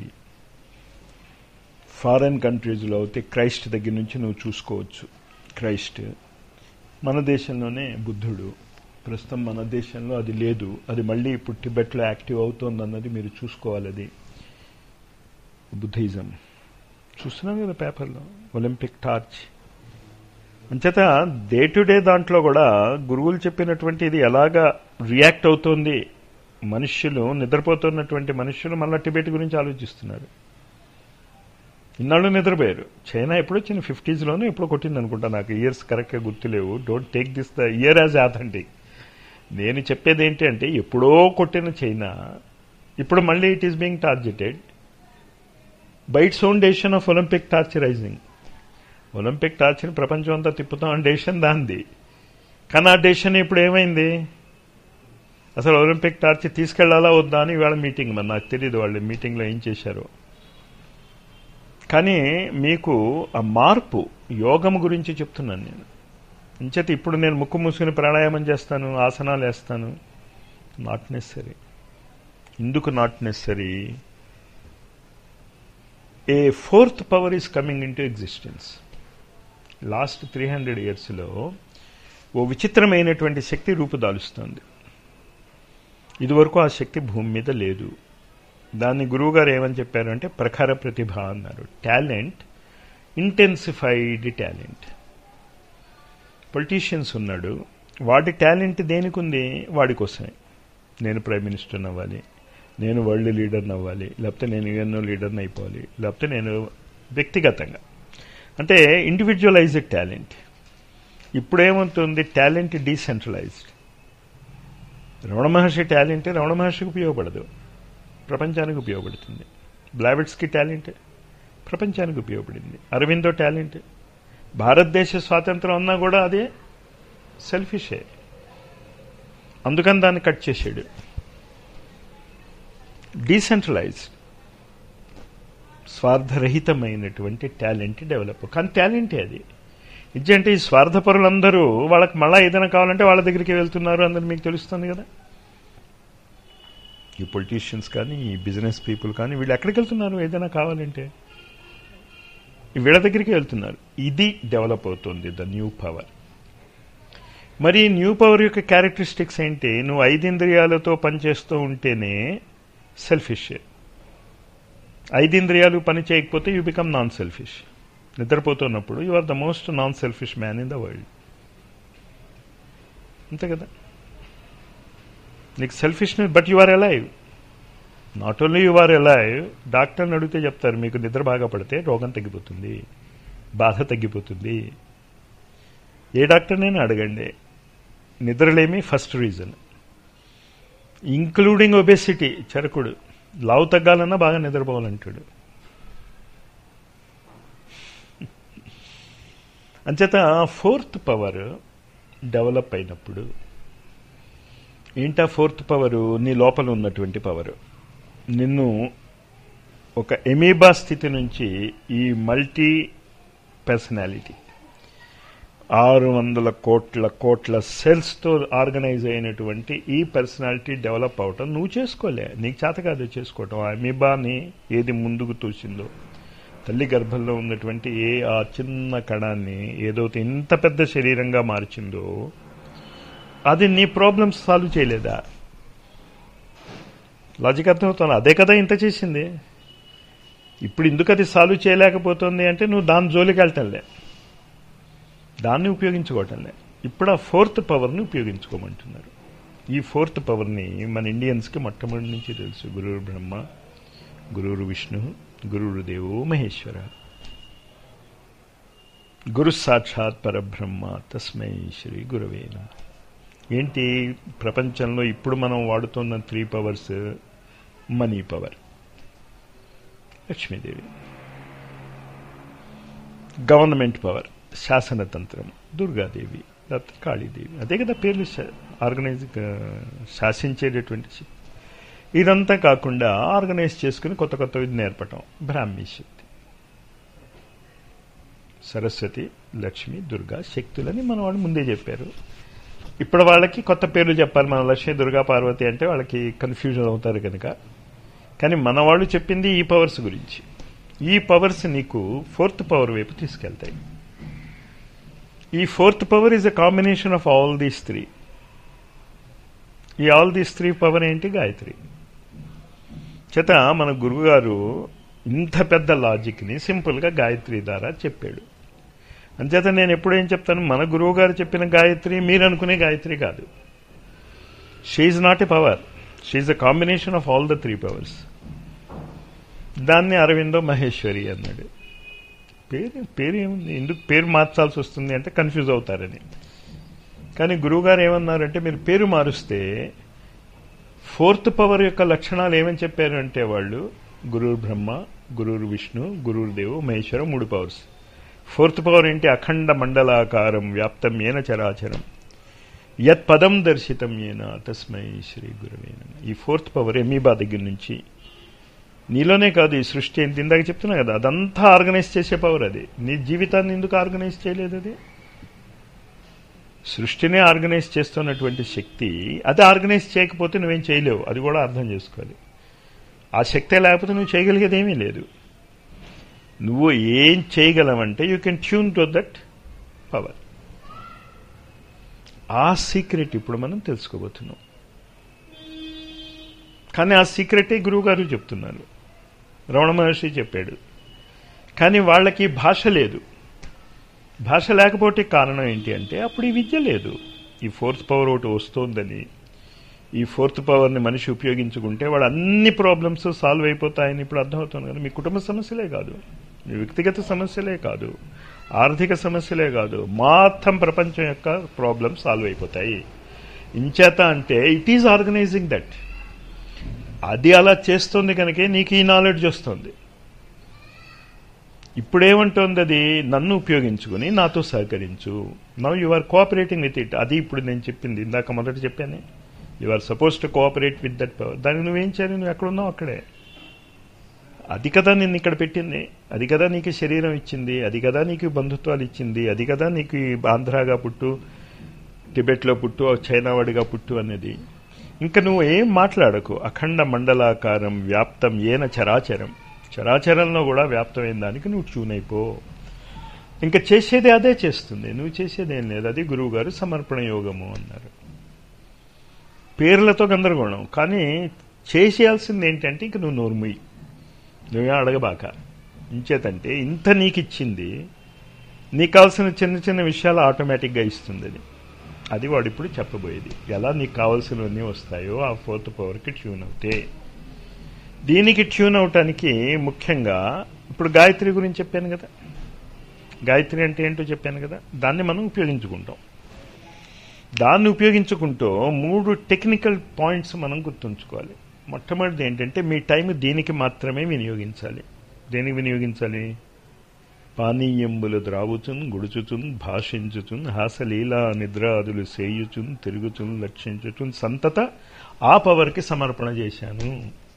ఫారెన్ కంట్రీస్లో అయితే క్రైస్ట్ దగ్గర నుంచి నువ్వు చూసుకోవచ్చు. క్రైస్ట్ మన దేశంలోనే బుద్ధుడు. ప్రస్తుతం మన దేశంలో అది లేదు, అది మళ్ళీ ఇప్పుడు టిబెట్లో యాక్టివ్ అవుతోంది అన్నది మీరు చూసుకోవాలి. అది బుద్ధిజం చూస్తున్నాం కదా పేపర్లో, ఒలింపిక్ టార్చ్. అంచేత డే టు డే దాంట్లో కూడా గురువులు చెప్పినటువంటి ఇది ఎలాగా రియాక్ట్ అవుతోంది. మనుష్యులు, నిద్రపోతున్నటువంటి మనుష్యులు మళ్ళీ టిబెట్ గురించి ఆలోచిస్తున్నారు. ఇన్నాళ్ళు నిద్రపోయారు. చైనా ఎప్పుడు వచ్చింది? ఫిఫ్టీస్లోనే ఎప్పుడు కొట్టింది అనుకుంటా, నాకు ఇయర్స్ కరెక్ట్గా గుర్తులేవు. Don't take this the year as authentic. నేను చెప్పేది ఏంటి అంటే ఎప్పుడో కొట్టిన చైనా ఇప్పుడు మళ్ళీ it is being targeted by its own decision of Olympic torch rising. Olympic టార్చ్ని ప్రపంచం అంతా తిప్పుతాం అనే డెసిషన్ దాంది. కానీ ఆ డెసిషన్ ఇప్పుడు ఏమైంది? అసలు ఒలింపిక్ టార్చ్ తీసుకెళ్లాలా వద్దా అని ఇవాళ మీటింగ్. మరి నాకు తెలియదు వాళ్ళు మీటింగ్లో ఏం చేశారో. కానీ మీకు ఆ మార్పు యోగం గురించి చెప్తున్నాను నేను. ఇంచేత ఇప్పుడు నేను ముక్కు మూసుకుని ప్రాణాయామం చేస్తాను, ఆసనాలు వేస్తాను, నాట్ నెసరీ. ఎందుకు not necessary? A fourth power is coming into existence. Last three hundred ఇయర్స్లో ఓ విచిత్రమైనటువంటి శక్తి రూపుదాలుస్తుంది. ఇదివరకు ఆ శక్తి భూమి మీద లేదు. దాన్ని గురువుగారు ఏమని చెప్పారు అంటే ప్రఖర ప్రతిభ అన్నారు. Talent, intensified talent. పొలిటీషియన్స్ ఉన్నాడు, వాడి టాలెంట్ దేనికి ఉంది? వాడి కోసమే. నేను ప్రైమ్ మినిస్టర్ని అవ్వాలి, నేను వరల్డ్ లీడర్ని అవ్వాలి, లేకపోతే నేను యుఎన్ఓ లీడర్ని అయిపోవాలి, లేకపోతే నేను వ్యక్తిగతంగా, అంటే ఇండివిజువలైజ్డ్ టాలెంట్. ఇప్పుడేమవుతుంది? Talent decentralised. Ramana Maharshi talent Ramana మహర్షికి ఉపయోగపడదు, ప్రపంచానికి ఉపయోగపడుతుంది. బ్లావెట్స్కి టాలెంట్ ప్రపంచానికి ఉపయోగపడింది. అరవిందో టాలెంట్ భారతదేశ స్వాతంత్రం అన్నా కూడా అదే సెల్ఫిషే. అందుకని దాన్ని కట్ చేసాడు. డీసెంట్రలైజ్డ్, స్వార్థరహితమైనటువంటి టాలెంట్ డెవలప్. కానీ టాలెంటే అది. ఇదంటే ఈ స్వార్థపరులందరూ వాళ్ళకి మళ్ళీ ఏదైనా కావాలంటే వాళ్ళ దగ్గరికి వెళ్తున్నారు అందరూ మీకు తెలుస్తుంది కదా. ఈ పొలిటీషియన్స్ కానీ, ఈ బిజినెస్ పీపుల్ కానీ, వీళ్ళు ఎక్కడికి వెళ్తున్నారు ఏదైనా కావాలంటే? వీళ్ళ దగ్గరికి వెళ్తున్నారు. ఇది డెవలప్ అవుతుంది ద న్యూ పవర్. మరి న్యూ పవర్ యొక్క క్యారెక్టరిస్టిక్స్ ఏంటి? నువ్వు ఐదింద్రియాలతో పనిచేస్తూ ఉంటేనే సెల్ఫిష్. ఐదింద్రియాలు పని చేయకపోతే యూ బికమ్ నాన్ సెల్ఫిష్. నిద్రపోతున్నప్పుడు you are the most non selfish man in the world. అంతే కదా? నీకు selfishness, but you are alive. Not only you are alive, డాక్టర్ని అడిగితే చెప్తారు మీకు నిద్ర బాగా పడితే రోగం తగ్గిపోతుంది, బాధ తగ్గిపోతుంది. ఏ డాక్టర్నైనా అడగండి, నిద్రలేమి ఫస్ట్ రీజన్. Including obesity. చరకుడు లావు తగ్గాలన్నా బాగా నిద్రపోవాలంటాడు. అంచేత ఫోర్త్ పవర్ డెవలప్ అయినప్పుడు ఏంటా ఫోర్త్ పవరు? నీ లోపల ఉన్నటువంటి పవరు నిన్ను ఒక ఎమీబా స్థితి నుంచి ఈ మల్టీ పర్సనాలిటీ, ఆరు వందల కోట్ల కోట్ల సెల్స్తో ఆర్గనైజ్ అయినటువంటి ఈ పర్సనాలిటీ డెవలప్ అవటం నువ్వు చేసుకోలే, నీకు చేత కాదు చేసుకోవటం. ఆ ఎమీబాని ఏది ముందుకు తోసిందో, తల్లి గర్భంలో ఉన్నటువంటి ఏ ఆ చిన్న కణాన్ని ఏదైతే ఇంత పెద్ద శరీరంగా మార్చిందో అది నీ ప్రాబ్లమ్స్ సాల్వ్ చేయలేదా? లాజిక్ అర్థమవుతుంది. అదే కదా ఇంత చేసింది. ఇప్పుడు ఎందుకు అది సాల్వ్ చేయలేకపోతుంది అంటే నువ్వు దాని జోలికి వెళ్తానులే, దాన్ని ఉపయోగించుకోవటంలే. ఇప్పుడు ఆ ఫోర్త్ పవర్ని ఉపయోగించుకోమంటున్నారు. ఈ ఫోర్త్ పవర్ని మన ఇండియన్స్కి మొట్టమొదటి నుంచి తెలుసు. గురువు బ్రహ్మ, గురువు విష్ణు, గురువు దేవో మహేశ్వర, గురు సాక్షాత్ పరబ్రహ్మ తస్మై శ్రీ గురవే నమః. ఏంటి ప్రపంచంలో ఇప్పుడు మనం వాడుతున్న three powers? Money power Lakshmidevi, government power శాసనతంత్రం దుర్గాదేవి, లేకపోతే కాళీదేవి. అదే కదా పేర్లు, ఆర్గనైజ్ శాసించేటటువంటి శక్తి. ఇదంతా కాకుండా ఆర్గనైజ్ చేసుకుని కొత్త కొత్త విధి నేర్పటం బ్రాహ్మీ శక్తి. సరస్వతి, లక్ష్మి, దుర్గా శక్తులని మన వాళ్ళు ముందే చెప్పారు. ఇప్పుడు వాళ్ళకి కొత్త పేర్లు చెప్పాలి. మన లక్ష్మి, దుర్గా, పార్వతి అంటే వాళ్ళకి కన్ఫ్యూజన్ అవుతారు కనుక. కానీ మన వాళ్ళు చెప్పింది ఈ పవర్స్ గురించి. ఈ పవర్స్ నీకు ఫోర్త్ పవర్ వైపు తీసుకెళ్తాయి. ఈ fourth power is a combination of all these three. ఈ ఆల్ దీస్ త్రీ పవర్ ఏంటి? గాయత్రి. చేత మన గురువుగారు ఇంత పెద్ద లాజిక్ని సింపుల్గా గాయత్రి ద్వారా చెప్పాడు. అంచేత నేను ఎప్పుడేం చెప్తాను, మన గురువు గారు చెప్పిన గాయత్రి మీరు అనుకునే గాయత్రి కాదు. She is not a power, she is a combination of all the three powers. దాన్ని అరవిందో మహేశ్వరి అన్నాడు. పేరు పేరు ఏముంది, ఎందుకు పేరు మార్చాల్సి వస్తుంది అంటే కన్ఫ్యూజ్ అవుతారని. కానీ గురువుగారు ఏమన్నారంటే మీరు పేరు మారుస్తే ఫోర్త్ పవర్ యొక్క లక్షణాలు ఏమని చెప్పారు అంటే వాళ్ళు గురువు బ్రహ్మ, గురువు విష్ణు, గురువు దేవు మహేశ్వర, మూడు పవర్స్. ఫోర్త్ పవర్ ఏంటి? అఖండ మండలాకారం వ్యాప్తం ఏన చరాచరం యత్ పదం దర్శితం ఏన తస్మై శ్రీ గురవే నమః. ఈ ఫోర్త్ పవర్ ఎమీబా దగ్గర నుంచి నీలోనే కాదు, ఈ సృష్టి ఏంటి ఇందాక చెప్తున్నా కదా, అదంతా ఆర్గనైజ్ చేసే పవర్. అది నీ జీవితాన్ని ఎందుకు ఆర్గనైజ్ చేయలేదు? అది సృష్టినే ఆర్గనైజ్ చేస్తున్నటువంటి శక్తి. అది ఆర్గనైజ్ చేయకపోతే నువ్వేం చేయలేవు, అది కూడా అర్థం చేసుకోవాలి. ఆ శక్తే లేకపోతే నువ్వు చేయగలిగేది ఏమీ లేదు. నువ్వు ఏం చేయగలవంటే you can tune to that power. ఆ సీక్రెట్ ఇప్పుడు మనం తెలుసుకోబోతున్నాం. కానీ ఆ సీక్రెటే గురువు గారు చెప్తున్నారు, రమణ మహర్షి చెప్పాడు. కానీ వాళ్ళకి భాష లేదు. భాష లేకపోతే కారణం ఏంటి అంటే అప్పుడు ఈ విద్య లేదు. ఈ ఫోర్త్ పవర్ ఒకటి వస్తోందని, ఈ ఫోర్త్ పవర్ని మనిషి ఉపయోగించుకుంటే వాడు అన్ని ప్రాబ్లమ్స్ సాల్వ్ అయిపోతాయని ఇప్పుడు అర్థమవుతుంది కదా. మీ కుటుంబ సమస్యలే కాదు, మీ వ్యక్తిగత సమస్యలే కాదు, ఆర్థిక సమస్యలే కాదు, మొత్తం ప్రపంచం యొక్క ప్రాబ్లమ్స్ సాల్వ్ అయిపోతాయి. ఇంచేత అంటే ఇట్ ఈజ్ ఆర్గనైజింగ్ దట్. అది అలా చేస్తుంది కనుకే నీకు ఈ నాలెడ్జ్ వస్తుంది. ఇప్పుడేమంటోంది అది? నన్ను ఉపయోగించుకుని నాతో సహకరించు. Now you are cooperating with it. అది ఇప్పుడు నేను చెప్పింది, ఇందాక మొదట చెప్పాను. You are suppose to cooperate with that power. దాన్ని నువ్వేం చేయాలి? నువ్వు ఎక్కడున్నావు అక్కడే. అది కదా నిన్ను ఇక్కడ పెట్టింది, అది కదా నీకు శరీరం ఇచ్చింది, అది కదా నీకు బంధుత్వాలు ఇచ్చింది, అది కదా నీకు ఆంధ్రాగా పుట్టు, టిబెట్లో పుట్టు, చైనా వాడిగా పుట్టు అనేది. ఇంకా నువ్వు ఏం మాట్లాడకు. అఖండ మండలాకారం వ్యాప్తం ఏన చరాచరం. చరాచరంలో కూడా వ్యాప్తమైన దానికి నువ్వు ట్యూన్ అయిపో. ఇంకా చేసేది అదే చేస్తుంది, నువ్వు చేసేది ఏం లేదు. అది గురువు గారు సమర్పణ యోగము అన్నారు. పేర్లతో గందరగోళం, కానీ చేసేయాల్సింది ఏంటంటే ఇంక నువ్వు నోర్ముయి, నువ్వే అడగబాక. ఇంచేతంటే ఇంత నీకు ఇచ్చింది, నీకు కావాల్సిన చిన్న చిన్న విషయాలు ఆటోమేటిక్గా ఇస్తుంది. అది అది వాడు ఇప్పుడు చెప్పబోయేది. ఎలా నీకు కావాల్సినవన్నీ వస్తాయో ఆ ఫోర్త్ పవర్కి ట్యూన్ అవుతే. దీనికి ట్యూన్ అవటానికి ముఖ్యంగా ఇప్పుడు గాయత్రి గురించి చెప్పాను కదా, గాయత్రి అంటే ఏంటో చెప్పాను కదా, దాన్ని మనం ఉపయోగించుకుంటాం. దాన్ని ఉపయోగించుకుంటూ మూడు టెక్నికల్ పాయింట్స్ మనం గుర్తుంచుకోవాలి. మొట్టమొదటిది ఏంటంటే మీ టైం దీనికి మాత్రమే వినియోగించాలి. దేనికి వినియోగించాలి? పానీయంబులు ద్రావుచున్ గుడుచుచున్ భాషించుచున్ హాసలీలా నిద్రాదులు సేయుచున్ తిరుగుచున్ లక్షించుచున్ సంతత ఆ పవర్కి సమర్పణ చేశాను.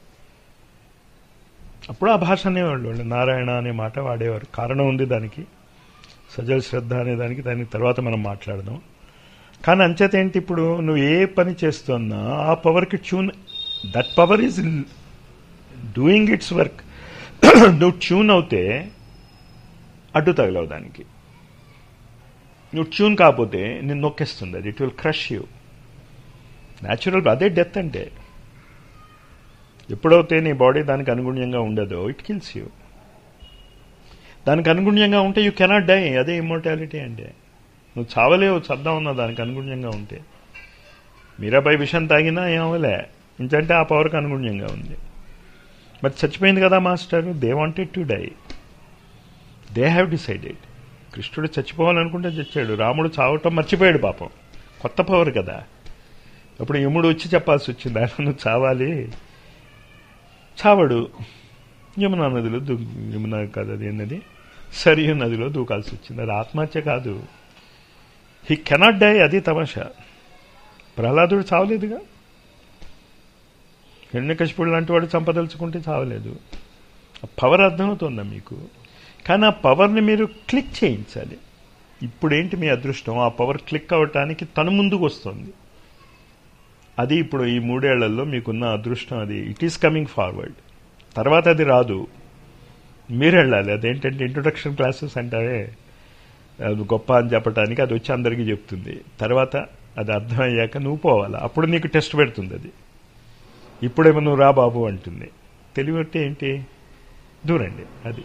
అప్పుడు ఆ భాష అనేవాళ్ళు, వాళ్ళు నారాయణ అనే మాట వాడేవారు. కారణం ఉంది దానికి, సజల్ శ్రద్ధ అనే దానికి, దానికి తర్వాత మనం మాట్లాడదాం. కానీ అంచేత ఏంటి, ఇప్పుడు నువ్వు ఏ పని చేస్తున్నా ఆ పవర్కి tune, that power is doing its work. నువ్వు ట్యూన్ అవుతే అడ్డు తగలవు దానికి. నువ్వు ట్యూన్ కాకపోతే నేను నొక్కేస్తుంది అది, it will crush you. Natural, అదే డెత్ అంటే. ఎప్పుడైతే నీ బాడీ దానికి అనుగుణ్యంగా ఉండదో ఇట్ కిల్స్ యూ. దానికి అనుగుణ్యంగా ఉంటే యూ కెనాట్ డై. అదే ఇమ్మోర్టాలిటీ అంటే. నువ్వు చావలేవు చద్దాం ఉన్నా దానికి అనుగుణ్యంగా ఉంటే. మీరాబాయి విషయం తాగినా ఏమవలే, ఇంకంటే ఆ పవర్కి అనుగుణ్యంగా ఉంది. మరి చచ్చిపోయింది కదా master, they wanted to die, they have decided. కృష్ణుడు చచ్చిపోవాలనుకుంటే చచ్చాడు, రాముడు చావటం మర్చిపోయాడు పాపం, కొత్త పవర్ కదా. అప్పుడు యముడు వచ్చి చెప్పాల్సి వచ్చింది ఆయన నువ్వు చావాలి. చావడు, యమునా నదిలో దూ యమునా కాదు అది ఏంటది సరియు నదిలో దూకాల్సి వచ్చింది. అది ఆత్మహత్య కాదు, హీ కెనాట్ డై. అది తమాషా. ప్రహ్లాదుడు చావలేదుగా, హిరణ్యకశిపుడు లాంటి వాడు చంపదలుచుకుంటే చావలేదు. పవర్ అర్థమవుతుందా మీకు? కానీ ఆ పవర్ని మీరు క్లిక్ చేయించాలి. ఇప్పుడేంటి మీ అదృష్టం, ఆ పవర్ క్లిక్ అవ్వటానికి తను ముందుకు వస్తుంది. అది ఇప్పుడు ఈ మూడేళ్లలో మీకున్న అదృష్టం. అది ఇట్ ఈస్ కమింగ్ ఫార్వర్డ్. తర్వాత అది రాదు, మీరు వెళ్ళాలి. అదేంటంటే ఇంట్రొడక్షన్ క్లాసెస్ అంటారే, అది గొప్ప అని చెప్పడానికి అది వచ్చి అందరికీ చెప్తుంది. తర్వాత అది అర్థమయ్యాక నువ్వు పోవాలి, అప్పుడు నీకు టెస్ట్ పెడుతుంది అది. ఇప్పుడేమో నువ్వు రా బాబు అంటుంది. తెలివితే ఏంటి, దూరండి. అది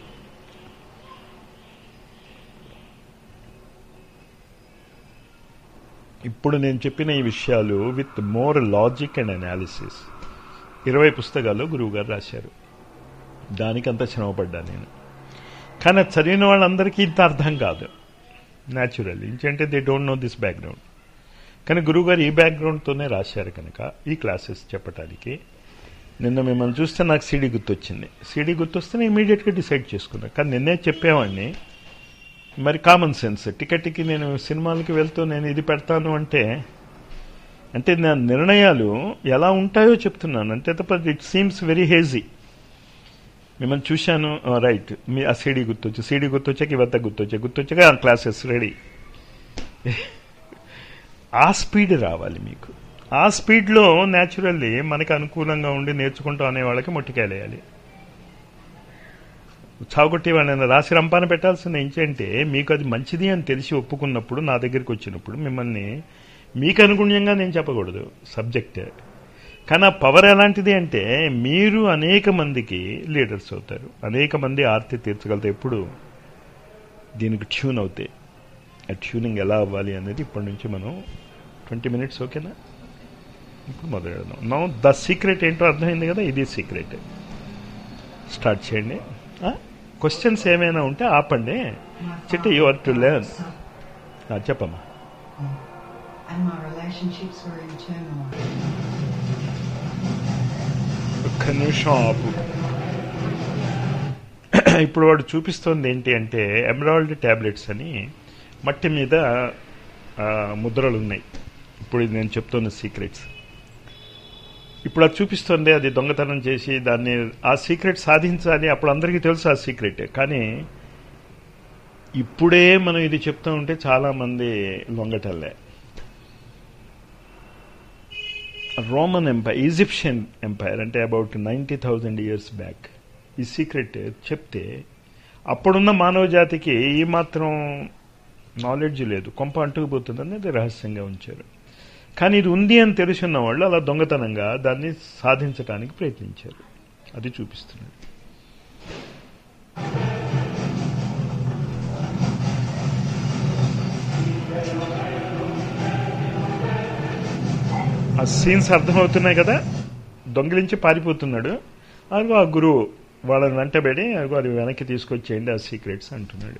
ఇప్పుడు నేను చెప్పిన ఈ విషయాలు with more logic and analysis ఇరవై పుస్తకాల్లో గురువుగారు రాశారు. దానికి అంత శ్రమపడ్డా నేను. కానీ అది చదివిన వాళ్ళందరికీ ఇంత అర్థం కాదు న్యాచురల్లీ, ఎందుకంటే they don't know this background. కానీ గురువుగారు ఈ బ్యాక్గ్రౌండ్తోనే రాశారు కనుక ఈ క్లాసెస్ చెప్పడానికి. నిన్న మిమ్మల్ని చూస్తే నాకు సీడీ గుర్తొచ్చింది. సీడీ గుర్తొస్తే నేను ఇమీడియట్గా డిసైడ్ చేసుకున్నాను. కానీ నిన్నే చెప్పేవాడిని, మరి కామన్ సెన్స్. టికెట్కి నేను సినిమాలకి వెళ్తూ నేను ఇది పెడతాను అంటే అంటే నా నిర్ణయాలు ఎలా ఉంటాయో చెప్తున్నాను అంతే తప్ప ఇట్ సీమ్స్ వెరీ హేజీ. మిమ్మల్ని చూశాను, రైట్, మీ ఆ సీడీ గుర్తొచ్చు, సీడీ గుర్తొచ్చాక ఇవంతా గుర్తొచ్చాయి, గుర్తొచ్చాక ఆ క్లాసెస్ రెడీ. ఆ స్పీడ్ రావాలి మీకు. ఆ స్పీడ్లో న్యాచురల్లీ మనకు అనుకూలంగా ఉండి నేర్చుకుంటాం అనే వాళ్ళకి మొట్టికాయలేయాలి. చావుకొట్టి వాళ్ళని రాసి రంపాన పెట్టాల్సిన ఏంటంటే మీకు అది మంచిది అని తెలిసి ఒప్పుకున్నప్పుడు నా దగ్గరికి వచ్చినప్పుడు మిమ్మల్ని మీకు అనుగుణ్యంగా నేను చెప్పకూడదు సబ్జెక్ట్. కానీ ఆ పవర్ ఎలాంటిది అంటే మీరు అనేక మందికి లీడర్స్ అవుతారు, అనేక మంది ఆర్తి తీర్చగలుగుతారు ఎప్పుడు దీనికి ట్యూన్ అవుతాయి. ఆ ట్యూనింగ్ ఎలా అవ్వాలి అనేది ఇప్పటి నుంచి మనం ట్వంటీ మినిట్స్ ఓకేనా ఇప్పుడు మొదలెడదాం. నౌ ద సీక్రెట్ ఏంటో అర్థమైంది కదా, ఇది సీక్రెట్. స్టార్ట్ చేయండి. క్వశ్చన్స్ ఏమైనా ఉంటే ఆపండి. చిట్టి యు ఆర్ టు లెర్న్. చెప్పమ్మా. ఒక్క నిమిషం ఆపు. ఇప్పుడు వాడు చూపిస్తోంది ఏంటి అంటే ఎమరాల్డ్ ట్యాబ్లెట్స్ అని మట్టి మీద ముద్రలు ఉన్నాయి. ఇప్పుడు ఇది నేను చెప్తున్న సీక్రెట్స్. ఇప్పుడు అది చూపిస్తుంది, అది దొంగతనం చేసి దాన్ని ఆ సీక్రెట్ సాధించాలి. అప్పుడు అందరికీ తెలుసు ఆ సీక్రెట్. కానీ ఇప్పుడే మనం ఇది చెప్తూ ఉంటే చాలామంది లొంగటల్లే. రోమన్ ఎంపైర్, ఈజిప్షియన్ ఎంపైర్ అంటే about ninety thousand years back ఈ సీక్రెట్ చెప్తే అప్పుడున్న మానవ జాతికి ఈ మాత్రం నాలెడ్జ్ లేదు, కొంప అంటుకుపోతుంది అనేది రహస్యంగా ఉంచారు. కానీ ఇది ఉంది అని తెలుసున్న వాళ్ళు అలా దొంగతనంగా దాన్ని సాధించడానికి ప్రయత్నించారు. అది చూపిస్తున్నాడు. ఆ సీన్స్ అర్థమవుతున్నాయి కదా. దొంగిలించి పారిపోతున్నాడు, అదిగో ఆ గురువు వాళ్ళని వెంటబడి అదిగో అది వెనక్కి తీసుకొచ్చేయండి ఆ సీక్రెట్స్ అంటున్నాడు.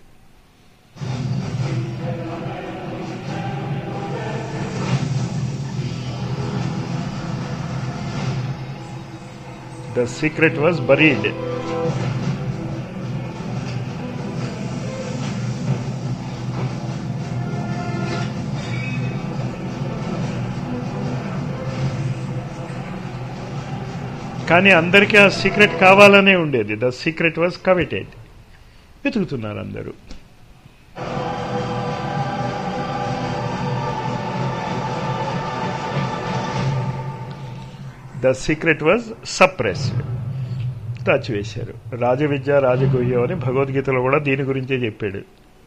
The secret was buried. కానీ అందరికీ ఆ సీక్రెట్ కావాలనే ఉండేది. The secret was coveted. వెతుకుతున్నారు అందరూ. The secret was suppressed. దాచివేశారు. రాజవిద్య రాజగుహ్యం అని భగవద్గీతలో కూడా దీని గురించే చెప్పాడు.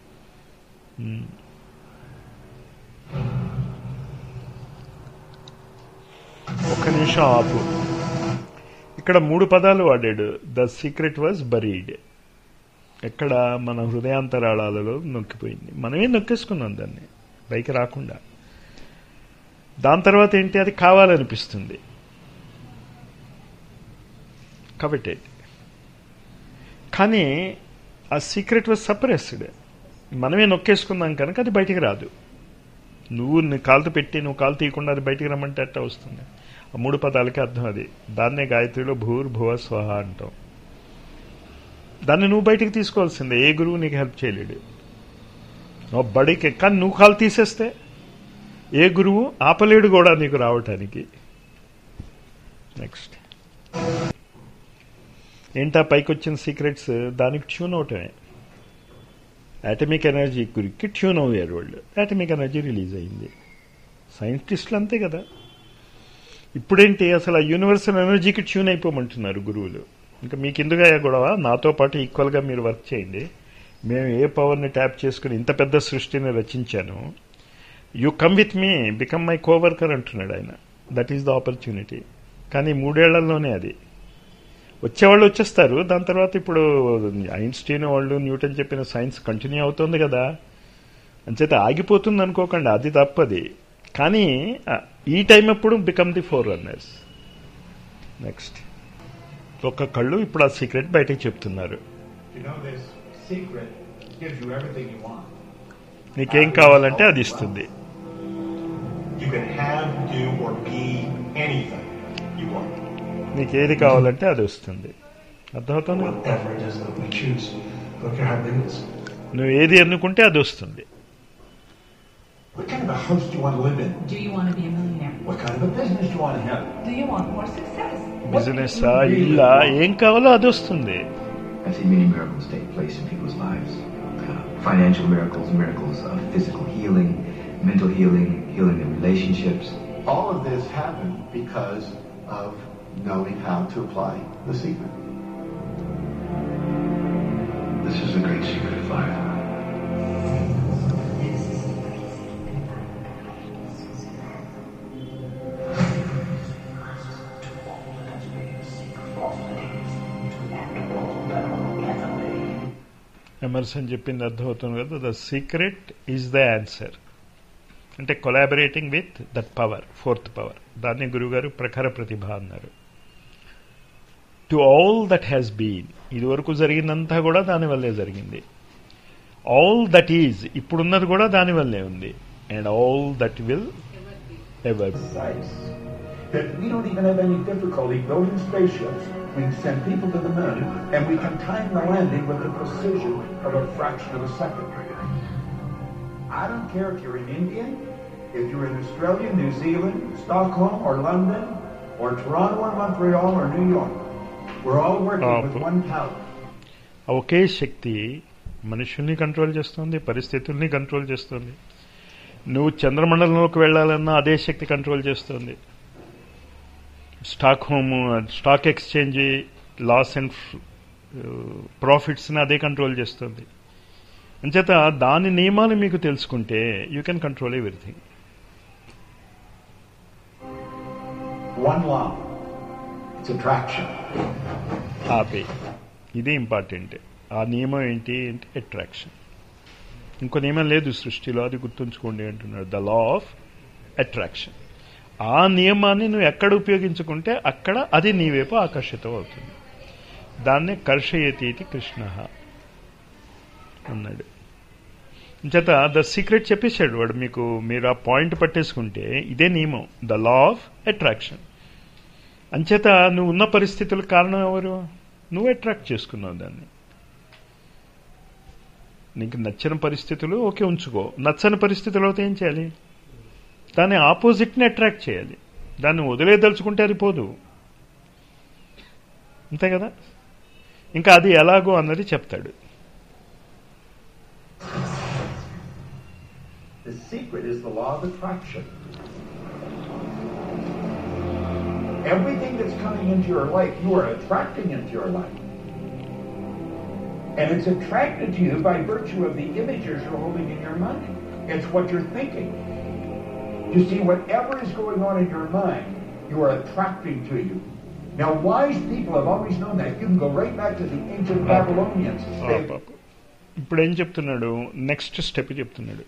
ఒక్క నిమిషం ఆపు. ఇక్కడ మూడు పదాలు వాడాడు. The secret was buried. ఎక్కడ? మన హృదయాంతరాళాలలో నొక్కిపోయింది. మనమే నొక్కేసుకున్నాం దాన్ని పైకి రాకుండా. దాని తర్వాత ఏంటి? అది కావాలనిపిస్తుంది. కవిటెడ్. కానీ ఆ సీక్రెట్ వాజ్ సప్రెస్డ్. మనమే నొక్కేసుకున్నాం కనుక అది బయటికి రాదు. నువ్వు నీ కాలుతో పెట్టి నువ్వు కాలు తీయకుండా అది బయటికి రమ్మంటే అట్ట వస్తుంది. ఆ మూడు పదాలకి అర్థం అది. దాన్నే గాయత్రిలో భూర్ భువ స్వహ అంటాం. దాన్ని నువ్వు బయటికి తీసుకోవాల్సిందే. ఏ గురువు నీకు హెల్ప్ చేయలేడు. నువ్వు బడికి కానీ నువ్వు కాలు తీసేస్తే ఏ గురువు ఆపలేడు కూడా నీకు రావటానికి. నెక్స్ట్ ఏంటా పైకి వచ్చిన సీక్రెట్స్? దానికి ట్యూన్ అవటమే. యాటమిక్ ఎనర్జీ గురికి ట్యూన్ అయ్యారు వాళ్ళు. యాటమిక్ ఎనర్జీ రిలీజ్ అయింది. సైంటిస్టులు అంతే కదా. ఇప్పుడేంటి అసలు ఆ యూనివర్సల్ ఎనర్జీకి ట్యూన్ అయిపోమంటున్నారు గురువులు. ఇంకా మీకు ఎందుకు అయ్యా గొడవ? నాతో పాటు ఈక్వల్గా మీరు వర్క్ చేయండి. మేము ఏ పవర్ని ట్యాప్ చేసుకుని ఇంత పెద్ద సృష్టిని రచించాను. You come with me, become my coworker అంటున్నాడు ఆయన. That is the opportunity. కానీ మూడేళ్లలోనే అది వచ్చేవాళ్ళు వచ్చేస్తారు. దాని తర్వాత ఇప్పుడు ఐన్స్టీన్ వాళ్ళు న్యూటన్ చెప్పిన సైన్స్ కంటిన్యూ అవుతుంది కదా. అంచేత ఆగిపోతుంది అనుకోకండి, అది తప్పది. కానీ ఈ టైం అప్పుడు become the four runners. Next ఒక్క కళ్ళు ఇప్పుడు ఆ సీక్రెట్ బయటకు చెప్తున్నారు. నీకేం కావాలంటే అది ఇస్తుంది. నీకేది కావాలంటే అది వస్తుంది. అర్థమవుతుంది. నువ్వు ఏది ఎన్నుకుంటే అది వస్తుంది. What kind of a house do you want to live in? Do you want to be a millionaire? What kind of a business do you want to have? Do you want more success? Business ఇల్లా ఏం కావాలో అది వస్తుంది. I've seen many miracles take place in people's lives. Uh, financial miracles, miracles of physical healing, mental healing, healing in relationships. All of this happened because of knowing how to apply the secret. This is a great secret of life. Emerson చెప్పింది అర్థమవుతుంది కదా. The secret is the answer. అంటే collaborating with that power, fourth power. దాన్ని గురువుగారు ప్రఖర ప్రతిభ అన్నారు. To all that has been, ఇది వరకు జరిగిందంతా కూడా దానివల్లే జరిగింది. ఆల్ దట్ ఈజ్, ఇప్పుడున్నది కూడా దానివల్లే ఉంది. And all that will ever. That we don't even have any difficulty building spaceships. We can send people to the moon, and we can time the landing with the precision of a fraction of a second. I don't care if you're in India, if you're in Australia, New Zealand, Stockholm, or London, or Toronto, or Montreal, or New York. We're all working with one power. ఒకే శక్తి మనుషుల్ని control చేస్తుంది, పరిస్థితుల్ని control చేస్తుంది. నువ్వు చంద్రమండలంలోకి వెళ్లాలన్నా అదే శక్తి కంట్రోల్ చేస్తుంది. Stock home, stock exchange loss and ప్రాఫిట్స్ని అదే కంట్రోల్ చేస్తుంది. అంచేత దాని నియమాలు మీకు తెలుసుకుంటే you can control everything. One law. It's attraction. ఆపే, ఇది ఇంపార్టెంట్. ఆ నియమం ఏంటి అంటే అట్రాక్షన్. ఇంకో నియమం లేదు సృష్టిలో, అది గుర్తుంచుకోండి అంటున్నాడు, ద లా ఆఫ్ అట్రాక్షన్. ఆ నియమాన్ని నువ్వు ఎక్కడ ఉపయోగించుకుంటే అక్కడ అది నీ వైపు ఆకర్షితం అవుతుంది. దాన్నే కర్షయతి ఇది కృష్ణ అన్నాడు. చేత ద సీక్రెట్ చెప్పేశాడు వాడు మీకు. మీరు ఆ పాయింట్ పట్టేసుకుంటే ఇదే నియమం, ద లా ఆఫ్ అట్రాక్షన్. అంచేత నువ్వు ఉన్న పరిస్థితులకు కారణం ఎవరు? నువ్వు అట్రాక్ట్ చేసుకున్నావు దాన్ని. నీకు నచ్చిన పరిస్థితులు ఓకే ఉంచుకో, నచ్చని పరిస్థితులు అయితే ఏం చేయాలి? దాని ఆపోజిట్ని అట్రాక్ట్ చేయాలి. దాన్ని వదిలేదలుచుకుంటే అది పోదు, అంతే కదా. ఇంకా అది ఎలాగో అన్నది చెప్తాడు. The secret is the law of attraction. Everything that's coming into your life, you are attracting into your life. And it's attracted to you by virtue of the images you're holding in your mind. It's what you're thinking. You see, whatever is going on in your mind, you are attracting to you. Now, wise people have always known that. You can go right back to the ancient Babylonians. ఇప్పుడు ఏం చెప్తున్నాడు? Next step చెప్తున్నాడు.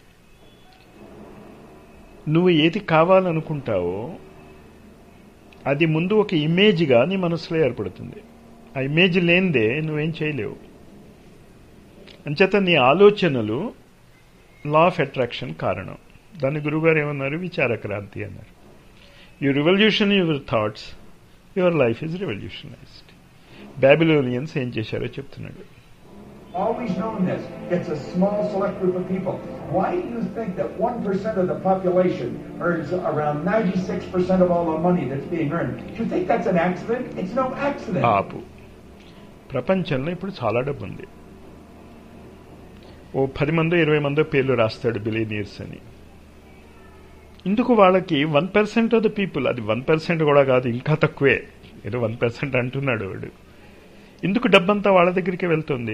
నువ్వు ఏది కావాలనుకుంటావో అది ముందు ఒక ఇమేజ్గా నీ మనసులో ఏర్పడుతుంది. ఆ ఇమేజ్ లేనిదే నువ్వేం చేయలేవు. అంచేత నీ ఆలోచనలు లా ఆఫ్ అట్రాక్షన్ కారణం. దాన్ని గురువుగారు ఏమన్నారు? విచారక్రాంతి అన్నారు. You revolution your thoughts, your life is revolutionized. Babylonians ఏం చేశారో చెప్తున్నాడు. Always known this. It's a small select group of people. Why do you think that one percent of the population earns around ninety-six percent of all the money that's being earned? Do you think that's an accident? It's no accident. ఆపు. ప్రపంచంలో ఇప్పుడు చాలా డబ్బు ఉంది. ఓ పది మందో ఇరవై మందో పేర్లు రాస్తాడు బిలియనీర్స్ అని. ఇందుకు వాళ్ళకి one percent of the people, అది వన్ పర్సెంట్ కూడా కాదు, ఇంకా తక్కువే, ఏదో వన్ పర్సెంట్ అంటున్నాడు వాడు. ఇందుకు డబ్బంతా వాళ్ళ దగ్గరికి వెళ్తుంది.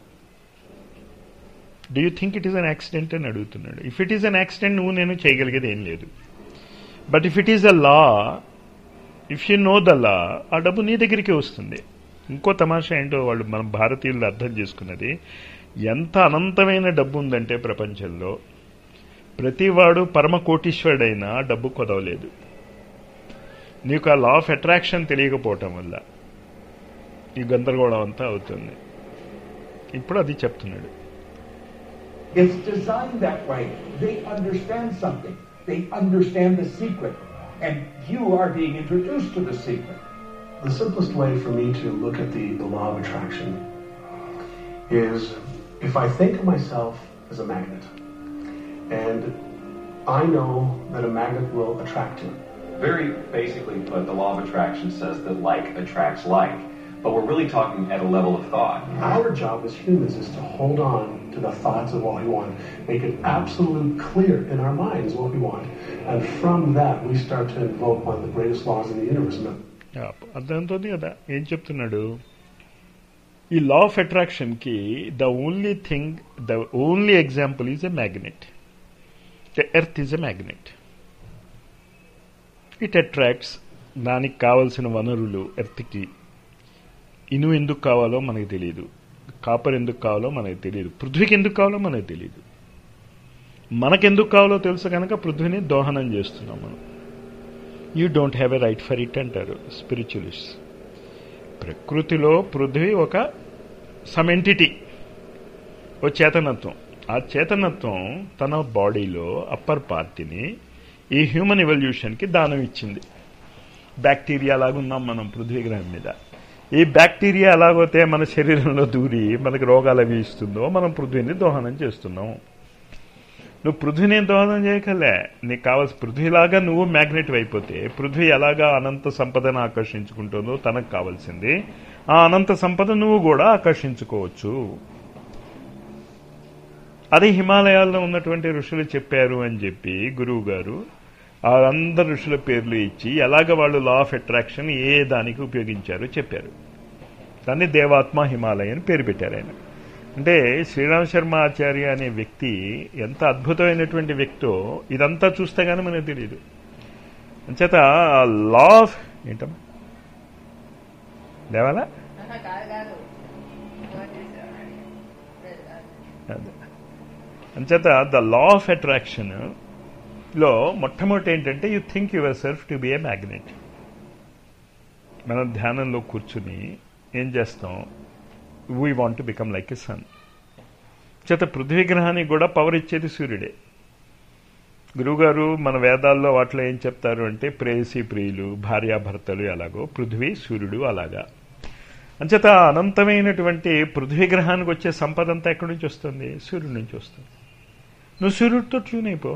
Do you think it is an accident అని అడుగుతున్నాడు. If it is an accident నువ్వు నేను చేయగలిగేది ఏం లేదు. But if it is a law, if you know the law, ఆ డబ్బు నీ దగ్గరికి వస్తుంది. ఇంకో తమాషా ఏంటో వాళ్ళు మనం భారతీయులు అర్థం చేసుకున్నది, ఎంత అనంతమైన డబ్బు ఉందంటే ప్రపంచంలో ప్రతివాడు పరమ కోటీశ్వరుడైనా డబ్బు కొదవలేదు. నీకు ఆ లా ఆఫ్ అట్రాక్షన్ తెలియకపోవటం వల్ల ఈ గందరగోళం అంతా అవుతుంది. ఇప్పుడు అది చెప్తున్నాడు. It's designed that way. They understand something. They understand the secret. And you are being introduced to the secret. The simplest way for me to look at the, the law of attraction is if I think of myself as a magnet, and I know that a magnet will attract you. Very basically put, the law of attraction says that like attracts like. But we're really talking at a level of thought. Our job as humans is to hold on to the thoughts of what we want, make it absolutely clear in our minds what we want, and from that we start to invoke one of the greatest laws in the universe. అర్థంతో కదా ఏం చెప్తున్నాడు? ఈ law of attraction కి the only thing, the only example is a magnet. The earth is a magnet. It attracts దానికి కావలసిన వనరులు ఎర్త్కి. ఇనుము ఎందుకు కావాలో మనకు తెలియదు, కాపర్ ఎందుకు కావాలో మనకు తెలియదు, పృథ్వీకి ఎందుకు కావాలో మనకు తెలియదు. మనకెందుకు కావాలో తెలుసు కనుక పృథ్వీని దోహనం చేస్తున్నాం మనం. You don't have a right for it అంటారు స్పిరిచువలిస్ట్స్. ప్రకృతిలో పృథ్వీ ఒక సమ్ ఎంటిటీ, ఓ చేతనత్వం. ఆ చేతనత్వం తన బాడీలో అప్పర్ పార్టీని ఈ హ్యూమన్ ఎవల్యూషన్కి దానం ఇచ్చింది. బ్యాక్టీరియా లాగున్నాం మనం పృథ్వీ గ్రహం మీద. ఈ బ్యాక్టీరియా ఎలాగైతే మన శరీరంలో దూరి మనకు రోగాలు అవి ఇస్తుందో మనం పృథ్వీని దోహనం చేస్తున్నాం. నువ్వు పృథ్వీని దోహనం చేయకలే, నీకు కావాల్సి పృథ్వీలాగా నువ్వు మ్యాగ్నెట్ అయిపోతే పృథ్వీ ఎలాగా అనంత సంపదను ఆకర్షించుకుంటుందో తనకు కావాల్సింది ఆ అనంత సంపద నువ్వు కూడా ఆకర్షించుకోవచ్చు. అది హిమాలయాల్లో ఉన్నటువంటి ఋషులు చెప్పారు అని చెప్పి గురువు గారు ఆ అందరు ఋషుల పేర్లు ఇచ్చి ఎలాగ వాళ్ళు లా ఆఫ్ అట్రాక్షన్ ఏ దానికి ఉపయోగించారో చెప్పారు. దాన్ని దేవాత్మ హిమాలయ అని పేరు పెట్టారు ఆయన. అంటే శ్రీరామ్ శర్మ ఆచార్య అనే వ్యక్తి ఎంత అద్భుతమైనటువంటి వ్యక్తో ఇదంతా చూస్తే కానీ మనకు తెలియదు. అంచేత లా ఆఫ్ ఏంటమ్మా దేవాలా అంచేత ద లా ఆఫ్ అట్రాక్షన్ లో మొట్టమొదటి ఏంటంటే you think yourself to be a magnet. మనం ధ్యానంలో కూర్చుని ఏం చేస్తాం, we want to become like a sun. చేత పృథ్వీ గ్రహానికి కూడా పవర్ ఇచ్చేది సూర్యుడే. గురువుగారు మన వేదాల్లో వాటిలో ఏం చెప్తారు అంటే ప్రేయసీ ప్రియులు, భార్యాభర్తలు ఎలాగో పృథ్వీ సూర్యుడు అలాగా. అంచేత అనంతమైనటువంటి పృథ్వీ గ్రహానికి వచ్చే సంపద అంతా ఎక్కడి నుంచి వస్తుంది? సూర్యుడి నుంచి వస్తుంది. నువ్వు సూర్యుడితో ట్యూన్ అయిపో.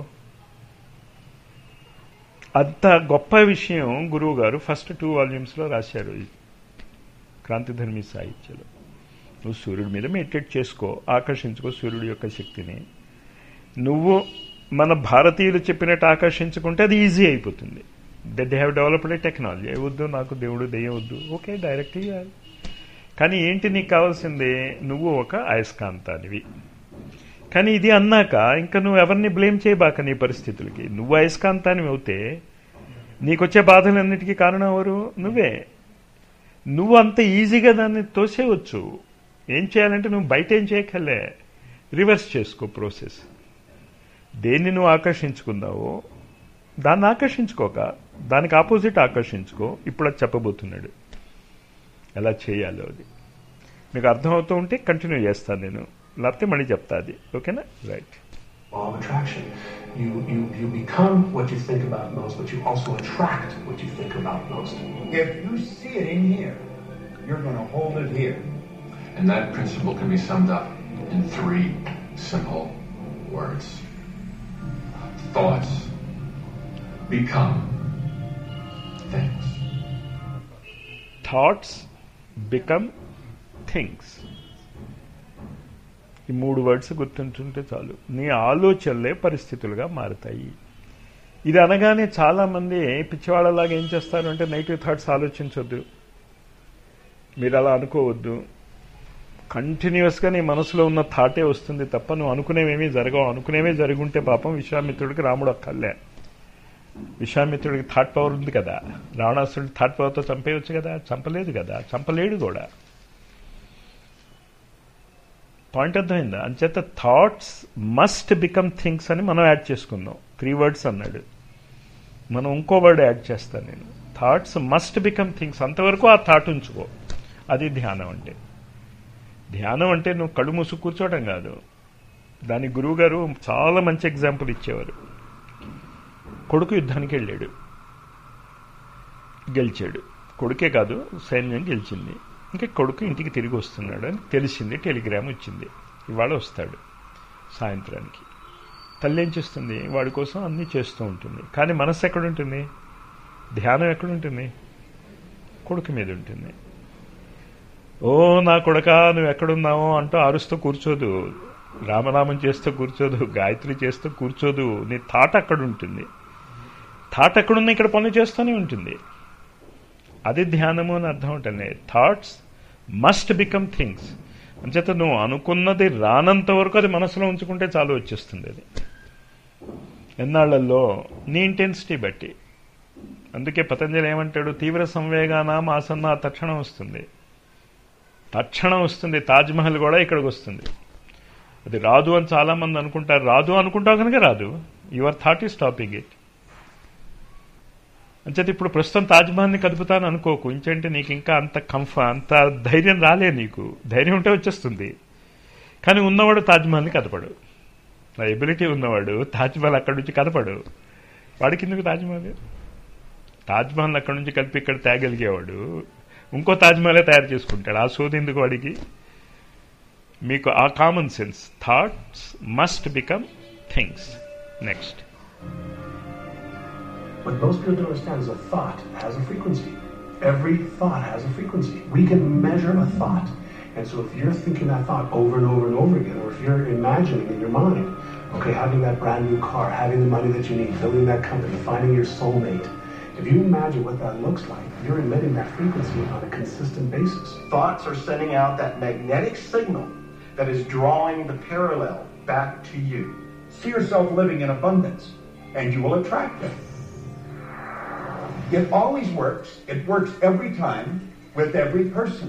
అంత గొప్ప విషయం గురువు గారు ఫస్ట్ టూ వాల్యూమ్స్లో రాశారు క్రాంతిధర్మి సాహిత్యంలో. నువ్వు సూర్యుడి మీద మెడిటేట్ చేసుకో, ఆకర్షించుకో సూర్యుడి యొక్క శక్తిని. నువ్వు మన భారతీయులు చెప్పినట్టు ఆకర్షించుకుంటే అది ఈజీ అయిపోతుంది. That they have developed a technology. వద్దు నాకు దేవుడు దెయ్యం వద్దు, ఓకే డైరెక్ట్ చేయాలి. కానీ ఏంటి నీకు కావాల్సిందే, నువ్వు ఒక అయస్కాంతానివి. కానీ ఇది అన్నాక ఇంకా నువ్వు ఎవరిని బ్లేమ్ చేయబాక నీ పరిస్థితులకి. నువ్వు అయస్కాంతానివి అవుతే నీకొచ్చే బాధలన్నిటికీ కారణం ఎవరు? నువ్వే. నువ్వు అంత ఈజీగా దాన్ని తోసేయవచ్చు. ఏం చేయాలంటే నువ్వు బయట ఏం చేయక్కర్లే, రివర్స్ చేసుకో ప్రాసెస్. దేన్ని నువ్వు ఆకర్షించుకున్నావో దాన్ని ఆకర్షించుకోక దానికి ఆపోజిట్ ఆకర్షించుకో. ఇప్పుడు అది చెప్పబోతున్నాడు ఎలా చేయాలో. అది మీకు అర్థమవుతూ ఉంటే కంటిన్యూ చేస్తాను నేను, లేకపోతే మళ్ళీ చెప్తా అది. ఓకేనా? Right. Law of attraction. You, you, you become what you think about most, but you also attract what you think about most. If you see it in here, you're going to hold it here. And that principle can be summed up in three simple words. Thoughts become things. Thoughts become things. ఈ మూడు words గుర్తుంటుంటే చాలు. నీ ఆలోచనలే పరిస్థితులుగా మారుతాయి. ఇది అనగానే చాలామంది పిచ్చివాళ్ళలాగా ఏం చేస్తారు అంటే నెగిటివ్ థాట్స్ ఆలోచించొద్దు, మీరు అలా అనుకోవద్దు. కంటిన్యూస్గా నీ మనసులో ఉన్న థాటే వస్తుంది తప్ప నువ్వు అనుకునేవేమీ జరగవు. అనుకునేవే జరుగుంటే పాపం విశ్వామిత్రుడికి రాముడు అక్కర్లే. విశ్వామిత్రుడికి థాట్ పవర్ ఉంది కదా. రావణాసురుడికి థాట్ పవర్తో చంపేయచ్చు కదా, చంపలేదు కదా, చంపలేడు కూడా. పాయింట్ అర్థమైందా? అంచేత థాట్స్ మస్ట్ బికమ్ థింగ్స్ అని మనం యాడ్ చేసుకుందాం. త్రీ వర్డ్స్ అన్నాడు, మనం ఇంకో వర్డ్ యాడ్ చేస్తాను నేను. Thoughts must become things. అంతవరకు ఆ థాట్ ఉంచుకో. అది ధ్యానం అంటే. ధ్యానం అంటే నువ్వు కళ్ళు మూసు కూర్చోవడం కాదు. దాని గురువు గారు చాలా మంచి ఎగ్జాంపుల్ ఇచ్చేవారు. కొడుకు యుద్ధానికి వెళ్ళాడు, గెలిచాడు. కొడుకే కాదు సైన్యం గెలిచింది. ఇంకా కొడుకు ఇంటికి తిరిగి వస్తున్నాడు అని తెలిసింది, టెలిగ్రామ్ వచ్చింది, ఇవాళ వస్తాడు సాయంత్రానికి. తల్లి ఏం చేస్తుంది? వాడి కోసం అన్నీ చేస్తూ ఉంటుంది. కానీ మనస్సు ఎక్కడుంటుంది? ధ్యానం ఎక్కడుంటుంది? కొడుకు మీద ఉంటుంది. ఓ నా కొడుక నువ్వు ఎక్కడున్నావో అంటూ అరుస్తూ కూర్చోదు, రామనామం చేస్తూ కూర్చోదు, గాయత్రి చేస్తూ కూర్చోదు. నీ థాట్ అక్కడ ఉంటుంది. థాట్ ఎక్కడున్నా ఇక్కడ పనులు చేస్తూనే ఉంటుంది. అది ధ్యానము అని అర్థం ఉంటుంది. Thoughts must become things. అంచేత నువ్వు అనుకున్నది రానంత వరకు అది మనసులో ఉంచుకుంటే చాలు, వచ్చేస్తుంది అది ఎన్నాళ్లలో నీ ఇంటెన్సిటీ బట్టి. అందుకే పతంజలి ఏమంటాడు? తీవ్ర సంవేగానాం ఆసన్న తక్షణం వస్తుంది, తక్షణం వస్తుంది. తాజ్మహల్ కూడా ఇక్కడికి వస్తుంది. అది రాదు అని చాలా మంది అనుకుంటారు. రాదు అనుకుంటావు కనుక రాదు. Your thought is stopping it. అంచేత ఇప్పుడు ప్రస్తుతం తాజ్మహల్ని కదుపుతాను అనుకోకు. ఇంకంటే నీకు ఇంకా అంత కంఫ అంత ధైర్యం రాలే. నీకు ధైర్యం ఉంటే వచ్చేస్తుంది. కానీ ఉన్నవాడు తాజ్మహల్ని కదపడు. ఆ ఎబిలిటీ ఉన్నవాడు తాజ్మహల్ అక్కడి నుంచి కదపడు. వాడికి ఎందుకు తాజ్మహల్? తాజ్మహల్ అక్కడి నుంచి కలిపి ఇక్కడ తేగలిగేవాడు ఇంకో తాజ్మహలే తయారు చేసుకుంటాడు. ఆ సోది ఎందుకు వాడికి? మీకు ఆ common sense. Thoughts must become things. Next. What most people don't understand is a thought has a frequency. Every thought has a frequency. We can measure a thought. And so if you're thinking that thought over and over and over again, or if you're imagining in your mind, okay, having that brand new car, having the money that you need, building that company, finding your soulmate, If you imagine what that looks like, you're emitting that frequency on a consistent basis. Thoughts are sending out that magnetic signal that is drawing the parallel back to you. See yourself living in abundance, and you will attract it. It always works. It works every time with every person.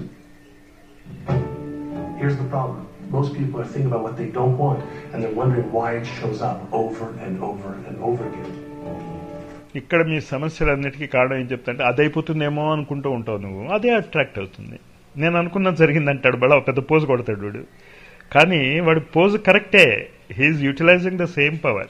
Here's the problem. Most people are thinking about what they don't want, and they're wondering why it shows up over and over and over again. ఇక్కడ మీ సమస్యలన్నిటికీ కారణం ఏం చెప్తాంటే అదైపోతుందేమో అనుకుంటూ ఉంటావు నువ్వు, అదే attract అవుతుంది. నేను అనుకున్నది జరిగిందంటాడు, బడా పెద్ద పోజు కొడతాడు వాడు. కానీ వాడి పోజు కరెక్టే, he is utilizing the same power.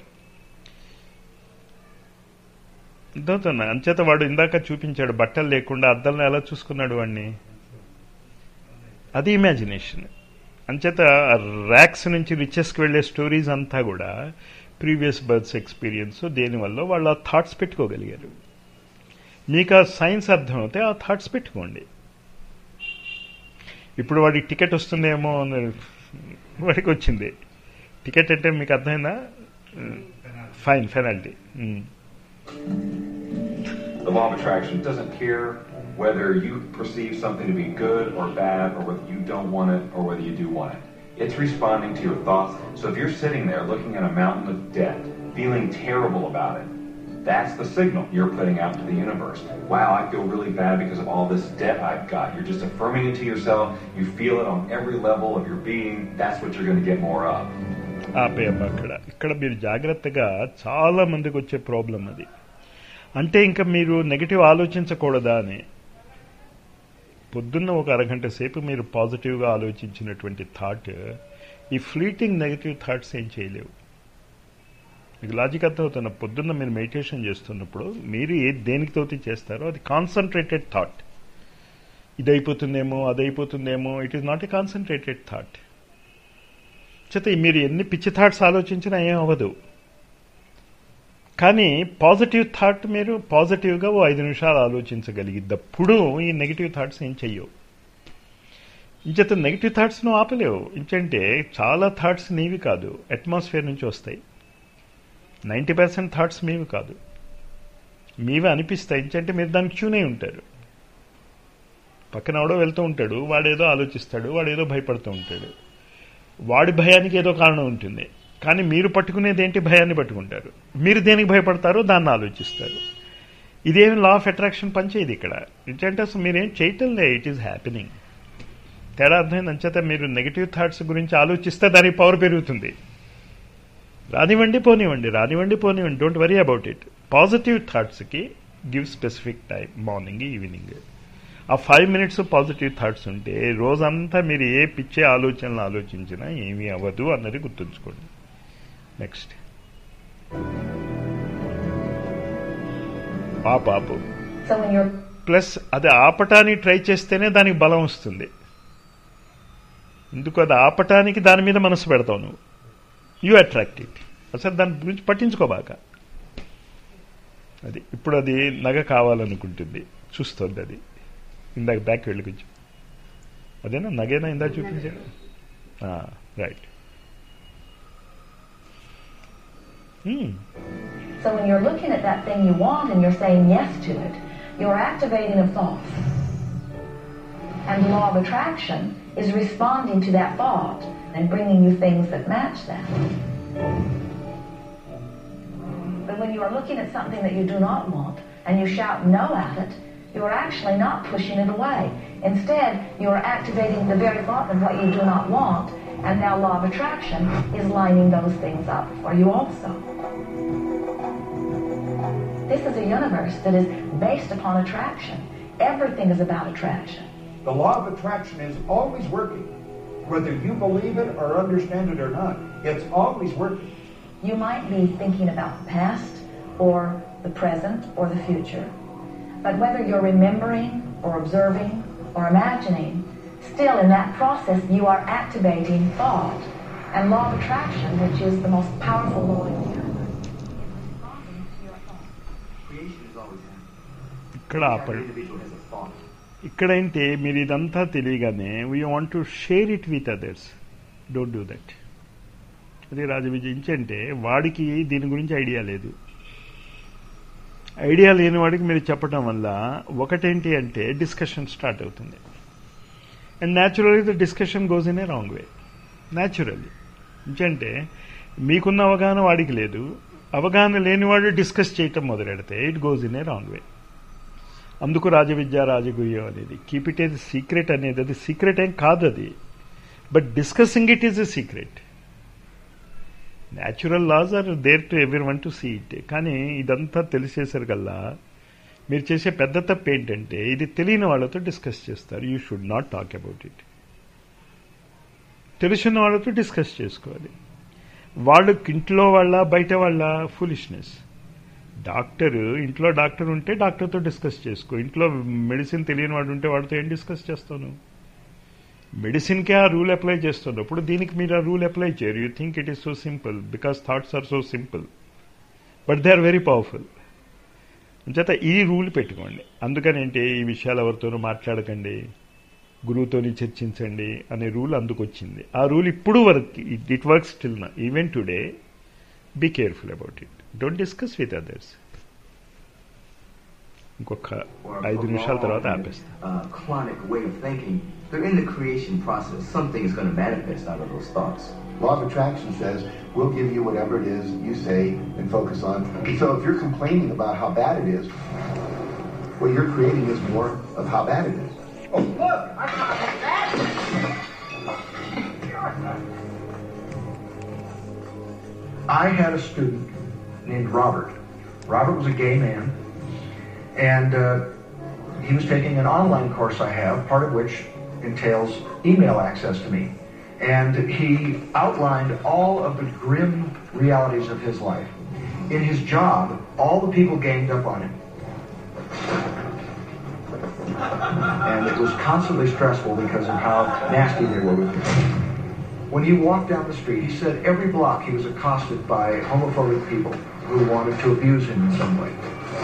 అర్థవుతున్నా? అంచేత వాడు ఇందాక చూపించాడు బట్టలు లేకుండా అద్దంలో ఎలా చూసుకున్నాడు వాడిని, అది ఇమాజినేషన్. అంచేత ర్యాక్స్ నుంచి రిచెస్కి వెళ్లే స్టోరీస్ అంతా కూడా ప్రీవియస్ బర్త్స్ ఎక్స్పీరియన్స్, దేనివల్ల వాళ్ళు ఆ థాట్స్ పెట్టుకోగలిగారు. మీకు ఆ సైన్స్ అర్థమవుతే ఆ థాట్స్ పెట్టుకోండి. ఇప్పుడు వాడికి టికెట్ వస్తుందేమో అని వాడికి వచ్చింది. టికెట్ అంటే మీకు అర్థమైందా? Fine, penalty. The law of attraction doesn't care whether you perceive something to be good or bad, or whether you don't want it or whether you do want it. It's responding to your thoughts. So if you're sitting there looking at a mountain of debt, feeling terrible about it, that's the signal you're putting out to the universe. Wow, I feel really bad because of all this debt I've got. You're just affirming it to yourself. You feel it on every level of your being. That's what you're going to get more of. ఆపేయమ్మా. ఇక్కడ ఇక్కడ మీరు జాగ్రత్తగా, చాలా మందికి వచ్చే problem అది. అంటే ఇంకా మీరు నెగిటివ్ ఆలోచించకూడదా అని. పొద్దున్న ఒక అరగంట సేపు మీరు పాజిటివ్గా ఆలోచించినటువంటి థాట్ ఈ ఫ్లీటింగ్ నెగిటివ్ థాట్స్ ఏం చేయలేవు. మీకు లాజిక్ అర్థమవుతున్న, పొద్దున్న మీరు మెడిటేషన్ చేస్తున్నప్పుడు మీరు ఏ దేనికితోటి చేస్తారో అది కాన్సన్ట్రేటెడ్ థాట్. ఇదైపోతుందేమో, అదైపోతుందేమో, it is not a concentrated thought. చేత మీరు ఎన్ని పిచ్చి థాట్స్ ఆలోచించినా ఏం అవ్వదు. కానీ పాజిటివ్ థాట్ మీరు పాజిటివ్గా ఓ ఐదు నిమిషాలు ఆలోచించగలిగినప్పుడు ఈ నెగిటివ్ థాట్స్ ఏం చెయ్యవు. ఇంచేత నెగిటివ్ థాట్స్ నువ్వు ఆపలేవు. ఇంకంటే చాలా థాట్స్ నీవి కాదు, అట్మాస్ఫియర్ నుంచి వస్తాయి. నైంటీ పర్సెంట్ థాట్స్ మీవి కాదు, మీవే అనిపిస్తాయి. ఇంకంటే మీరు దానికి ట్యూన్ అయి ఉంటారు. పక్కన ఎవడో వెళ్తూ ఉంటాడు, వాడేదో ఆలోచిస్తాడు, వాడేదో భయపడుతూ ఉంటాడు. వాడి భయానికి ఏదో కారణం ఉంటుంది, కానీ మీరు పట్టుకునేది ఏంటి? భయాన్ని పట్టుకుంటారు. మీరు దేనికి భయపడతారో దాన్ని ఆలోచిస్తారు. ఇదేమి లా ఆఫ్ అట్రాక్షన్ పనిచేయదు ఇక్కడ. ఏంటంటే అసలు మీరేం చేయటంలే, ఇట్ ఈజ్ హ్యాపెనింగ్. తేడా అర్థమైంది. అంచేత మీరు నెగిటివ్ థాట్స్ గురించి ఆలోచిస్తే దానికి పవర్ పెరుగుతుంది. రానివ్వండి పోనివ్వండి, రానివ్వండి పోనివ్వండి, don't worry about it. Positive థాట్స్కి give specific time, morning, evening. ఆ ఫైవ్ మినిట్స్ పాజిటివ్ థాట్స్ ఉంటే రోజంతా మీరు ఏ పిచ్చే ఆలోచనలు ఆలోచించినా ఏమీ అవ్వదు అన్నది గుర్తుంచుకోండి. నెక్స్ట్ పాపాపు ప్లస్ అది ఆపటానికి ట్రై చేస్తేనే దానికి బలం వస్తుంది. ఎందుకు? అది ఆపటానికి దాని మీద మనసు పెడతావు నువ్వు, యూ అట్రాక్ట్ ఇట్. అసలు దాని గురించి పట్టించుకోబాక. అది ఇప్పుడు అది నగ కావాలనుకుంటుంది, చూస్తుంది. అది ఇందాక బ్యాక్ వెళ్ళి కొంచెం అదేనా నగేనా ఇందాక చూపించాను, right. Hmm. So when you're looking at that thing you want and you're saying yes to it, you're activating a thought. And the law of attraction is responding to that thought and bringing you things that match that. But when you are looking at something that you do not want and you shout no at it, you are actually not pushing it away. Instead, you are activating the very thought of what you do not want, and now law of attraction is lining those things up for you also. This is a universe that is based upon attraction. Everything is about attraction. The law of attraction is always working. Whether you believe it or understand it or not, it's always working. You might be thinking about the past or the present or the future. But whether you're remembering or observing or imagining, still in that process you are activating thought. And law of attraction, which is the most powerful law in the universe, is responding to your thought. Creation is always happening. ఇక్కడ Every individual has a thought. ఇక్కడైతే మీరు ఇదంతా తెలియగానే we want to share it with others. Don't do that. అది రాజవిజయించంటే వాడికి దీని గురించి ఐడియా లేదు. ఐడియా లేని వాడికి మీరు చెప్పడం వల్ల ఒకటేంటి అంటే డిస్కషన్ స్టార్ట్ అవుతుంది. And naturally the discussion goes in a wrong way. Naturally ఎందుకంటే మీకున్న అవగాహన వాడికి లేదు, అవగాహన లేనివాడు డిస్కస్ చేయటం మొదలెడితే it goes in a wrong way. అందుకు రాజవిద్య రాజగుహ్యం అనేది, కీప్ ఇట్ ఏజ్ సీక్రెట్ అనేది, అది సీక్రెట్ ఏం కాదు అది, but discussing it is a secret. Natural laws are there to everyone to see it. కానీ ఇదంతా తెలిసేసరికల్లా మీరు చేసే పెద్ద తప్పు ఏంటంటే ఇది తెలియని వాళ్ళతో డిస్కస్ చేస్తారు. You should not talk about it. తెలిసిన వాళ్ళతో డిస్కస్ చేసుకోవాలి. వాళ్ళు ఇంట్లో వాళ్ళ బయట వాళ్ళ ఫులిష్నెస్. డాక్టర్ ఇంట్లో డాక్టర్ ఉంటే డాక్టర్తో డిస్కస్ చేసుకో. ఇంట్లో మెడిసిన్ తెలియని వాడు ఉంటే వాడితో ఏం డిస్కస్ చేస్తాను? మెడిసిన్కే ఆ రూల్ అప్లై చేస్తాను. అప్పుడు దీనికి మీరు ఆ రూల్ అప్లై చేయరు. You think it is so simple because thoughts are so simple, but they are very powerful. అంచేత ఈ రూల్ పెట్టుకోండి. అందుకని ఏంటి ఈ విషయాలు ఎవరితోనూ మాట్లాడకండి, గురువుతోని చర్చించండి అనే రూల్ అందుకొచ్చింది. ఆ రూల్ ఇప్పుడు వర్క్, ఇట్ వర్క్స్ స్టిల్ నా even today. Be careful about it. Don't discuss with others. ఇంకొక ఐదు నిమిషాల తర్వాత ఆపేస్తా. Chronic way of thinking. They're in the creation process. Something is going to manifest out of those thoughts. Law of attraction says we'll give you whatever it is you say and focus on. So if you're complaining about how bad it is, what you're creating is more of how bad it is. Oh, look! I can't make that! I had a student named Robert. Robert was a gay man, and uh, he was taking an online course I have, part of which entails email access to me. And he outlined all of the grim realities of his life. In his job, all the people ganged up on him. And it was constantly stressful because of how nasty they were with him. When he walked down the street, he said every block he was accosted by homophobic people who wanted to abuse him in some way.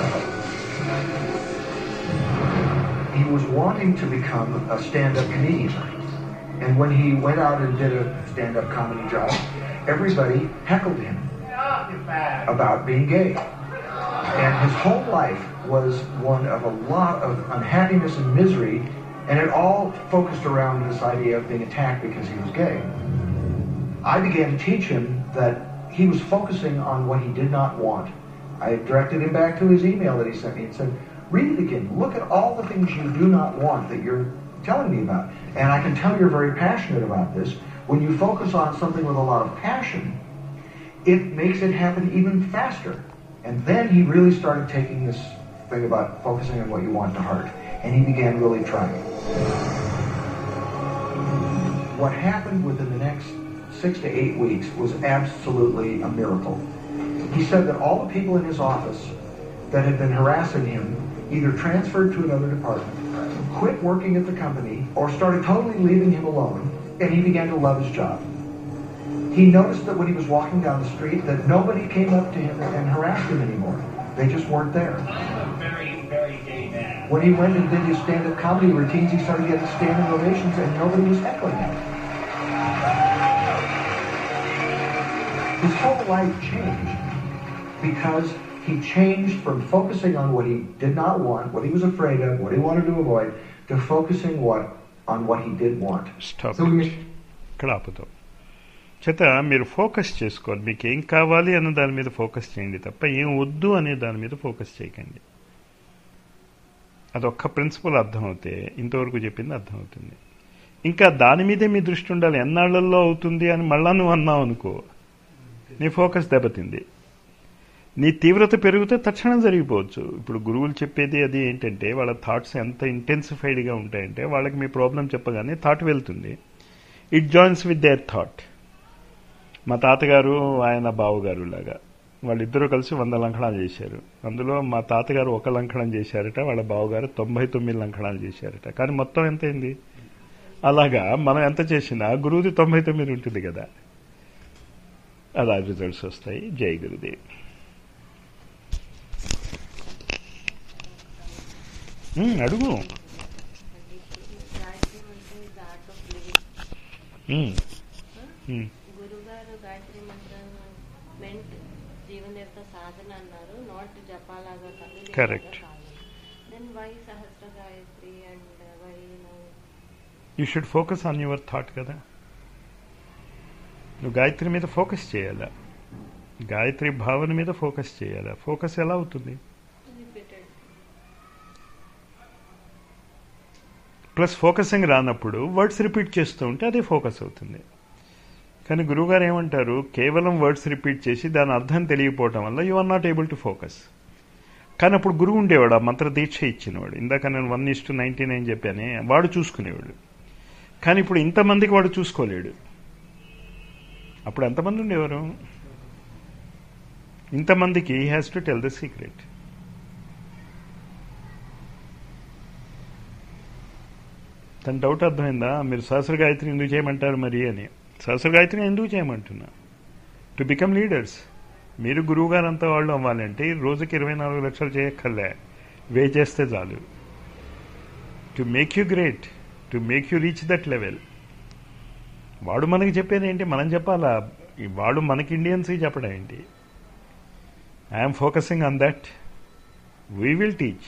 He was wanting to become a stand-up comedian. And when he went out and did a stand-up comedy job, everybody heckled him about being gay. And his whole life was one of a lot of unhappiness and misery, and it all focused around this idea of being attacked because he was gay. I began to teach him that he was focusing on what he did not want. I directed him back to his email that he sent me and said, read it again. Look at all the things you do not want that you're telling me about. And I can tell you're very passionate about this. When you focus on something with a lot of passion, it makes it happen even faster. And then he really started taking this thing about focusing on what you want to heart. And he began really trying. What happened within the next six to eight weeks was absolutely a miracle. He said that all the people in his office that had been harassing him either transferred to another department, quit working at the company, or started totally leaving him alone, and he began to love his job. He noticed that when he was walking down the street that nobody came up to him and harassed him anymore. They just weren't there. I'm a very, very gay man. When he went and did his stand-up comedy routines, he started getting standing ovations and nobody was heckling him. His whole life changed because he changed from focusing on what he did not want, what he was afraid of, what he wanted to avoid, to focusing what on what he did want. Stop it. ఇక్కడ ఆపుతాం. చేత మీరు focus చేసుకోండి. మీకు ఏం కావాలి అన్న దాని మీద ఫోకస్ చేయండి తప్ప ఏం వద్దు అనే దాని మీద ఫోకస్ చేయకండి. అదొక్క ప్రిన్సిపల్ అర్థమవుతే ఇంతవరకు చెప్పింది అర్థమవుతుంది. ఇంకా దాని మీదే మీ దృష్టి ఉండాలి. ఎన్నాళ్లలో అవుతుంది అని మళ్ళా నువ్వు అన్నావు అనుకో, నీ ఫోకస్ దెబ్బతింది. నీ తీవ్రత పెరిగితే తక్షణం జరిగిపోవచ్చు. ఇప్పుడు గురువులు చెప్పేది అది ఏంటంటే వాళ్ళ థాట్స్ ఎంత ఇంటెన్సిఫైడ్గా ఉంటాయంటే వాళ్ళకి మీ ప్రాబ్లం చెప్పగానే థాట్ వెళ్తుంది. It joins with their thought. మా తాతగారు ఆయన బావగారు లాగా వాళ్ళిద్దరూ కలిసి వంద లంకణాలు చేశారు. అందులో మా తాతగారు ఒక లంకణం చేశారట, వాళ్ళ బావగారు తొంభై తొమ్మిది లంకణాలు చేశారట. కానీ మొత్తం ఎంత అయింది? అలాగా మనం ఎంత చేసినా గురువుది తొంభై తొమ్మిది ఉంటుంది కదా, అలా రిజల్ట్స్ వస్తాయి. జై గురుదేవ్. అడుగు. గురుగారు గాయత్రి మంత్రం meant జీవనదేవత సాధన అన్నారు, నాట్ జపాలాగా కాదు. కరెక్ట్. దెన్ వై సహస్ర Gayatri and why now? You should focus on your thought కదా. నువ్వు గాయత్రి మీద ఫోకస్ చేయాలా, గాయత్రి భావన మీద ఫోకస్ చేయాలా. ఫోకస్ ఎలా అవుతుంది? ప్లస్ ఫోకసింగ్ రానప్పుడు వర్డ్స్ రిపీట్ చేస్తూ ఉంటే అదే ఫోకస్ అవుతుంది. కానీ గురువుగారు ఏమంటారు, కేవలం వర్డ్స్ రిపీట్ చేసి దాని అర్థం తెలియకపోవటం వల్ల you are not able to focus. కానీ అప్పుడు గురువు ఉండేవాడు, ఆ మంత్ర దీక్ష ఇచ్చినవాడు. ఇందాక నేను one is to ninety nine చెప్పానే, వాడు చూసుకునేవాడు. కానీ ఇప్పుడు ఇంతమందికి వాడు చూసుకోలేడు. అప్పుడు ఎంతమంది ఉండేవారు? ఇంతమందికి he has to tell the secret. తన డౌట్ అర్థమైందా? మీరు సహస్ర గాయత్రి ఎందుకు చేయమంటారు మరి అని. సహస్ర గాయత్రి ఎందుకు చేయమంటున్నా? To become leaders. మీరు గురువుగారు అంతా వాళ్ళు అవ్వాలంటే రోజుకి ఇరవై నాలుగు లక్షలు చేయక్కర్లే, వే చేస్తే చాలు. To make you great, to make you reach that level. వాడు మనకి చెప్పేది ఏంటి? మనం చెప్పాలా? వాడు మనకి ఇండియన్స్కి చెప్పడం ఏంటి? I'm focusing on that, we will teach.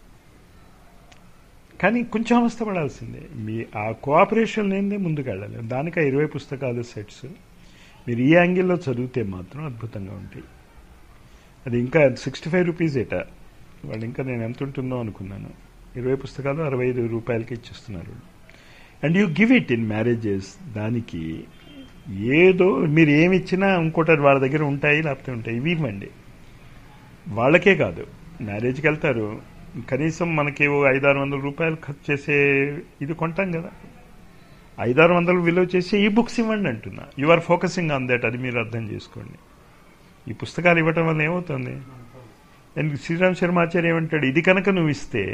కానీ కొంచెం అవస్థపడాల్సిందే. మీ ఆ కోఆపరేషన్ లేనిదే ముందుకు వెళ్ళాలి. దానికి ఆ ఇరవై పుస్తకాలు సెట్స్ మీరు ఈ యాంగిల్లో చదివితే మాత్రం అద్భుతంగా ఉంటాయి. అది ఇంకా సిక్స్టీ ఫైవ్ రూపీస్ ఏట. వాళ్ళు ఇంకా నేను ఎంత ఉంటుందో అనుకున్నాను. ఇరవై పుస్తకాలు అరవై ఐదు రూపాయలకి ఇచ్చిస్తున్నారు. And you give it in marriages. దానికి ఏదో మీరు ఏమి ఇచ్చినా ఇంకోటి వాళ్ళ దగ్గర ఉంటాయి, లేకపోతే ఉంటాయి. ఇవి ఇవ్వండి. వాళ్ళకే కాదు, మ్యారేజ్కి వెళ్తారు, కనీసం మనకి ఐదారు వందల రూపాయలు ఖర్చు చేసే ఇది కొంటాం కదా, ఐదారు వందలు విలువ చేసి ఈ బుక్స్ ఇవ్వండి అంటున్నా. You are focusing on that. అది మీరు అర్థం చేసుకోండి. ఈ పుస్తకాలు ఇవ్వటం వల్ల ఏమవుతుంది? అండ్ శ్రీరామ్ శర్మాచార్య ఏమంటాడు, ఇది కనుక నువ్వు ఇస్తే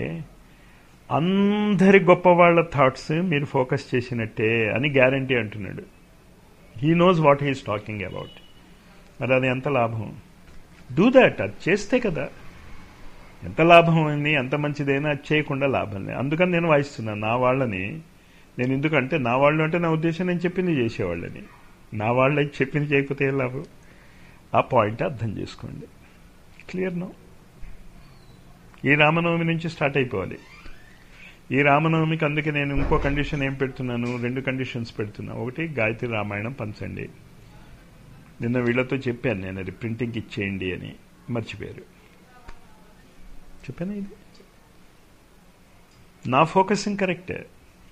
అందరి గొప్ప వాళ్ళ థాట్స్ మీరు ఫోకస్ చేసినట్టే అని గ్యారంటీ అంటున్నాడు. He knows what he is talking about. మరి అది ఎంత లాభం? Do that. అది చేస్తే కదా ఎంత లాభం అయింది, ఎంత మంచిదైనా అది చేయకుండా లాభం లేదు. అందుకని నేను వాయిస్తున్నాను నా వాళ్ళని. నేను ఎందుకంటే నా వాళ్ళు అంటే నా ఉద్దేశం నేను చెప్పింది చేసేవాళ్ళని. నా వాళ్ళు చెప్పింది చేయకపోతే ఏ లాభం? ఆ పాయింట్ అర్థం చేసుకోండి. Clear no? ఈ రామనవమి నుంచి స్టార్ట్ అయిపోవాలి. ఈ రామనవమికి అందుకే నేను ఇంకో కండిషన్ ఏం పెడుతున్నాను, రెండు కండిషన్స్ పెడుతున్నా. ఒకటి, గాయత్రి రామాయణం పంచండి. నిన్న వీళ్ళతో చెప్పాను నేను, అది ప్రింటింగ్కి ఇచ్చేయండి అని. మర్చిపోయారు. చెప్పాను ఇది. నా ఫోకసింగ్ కరెక్టే.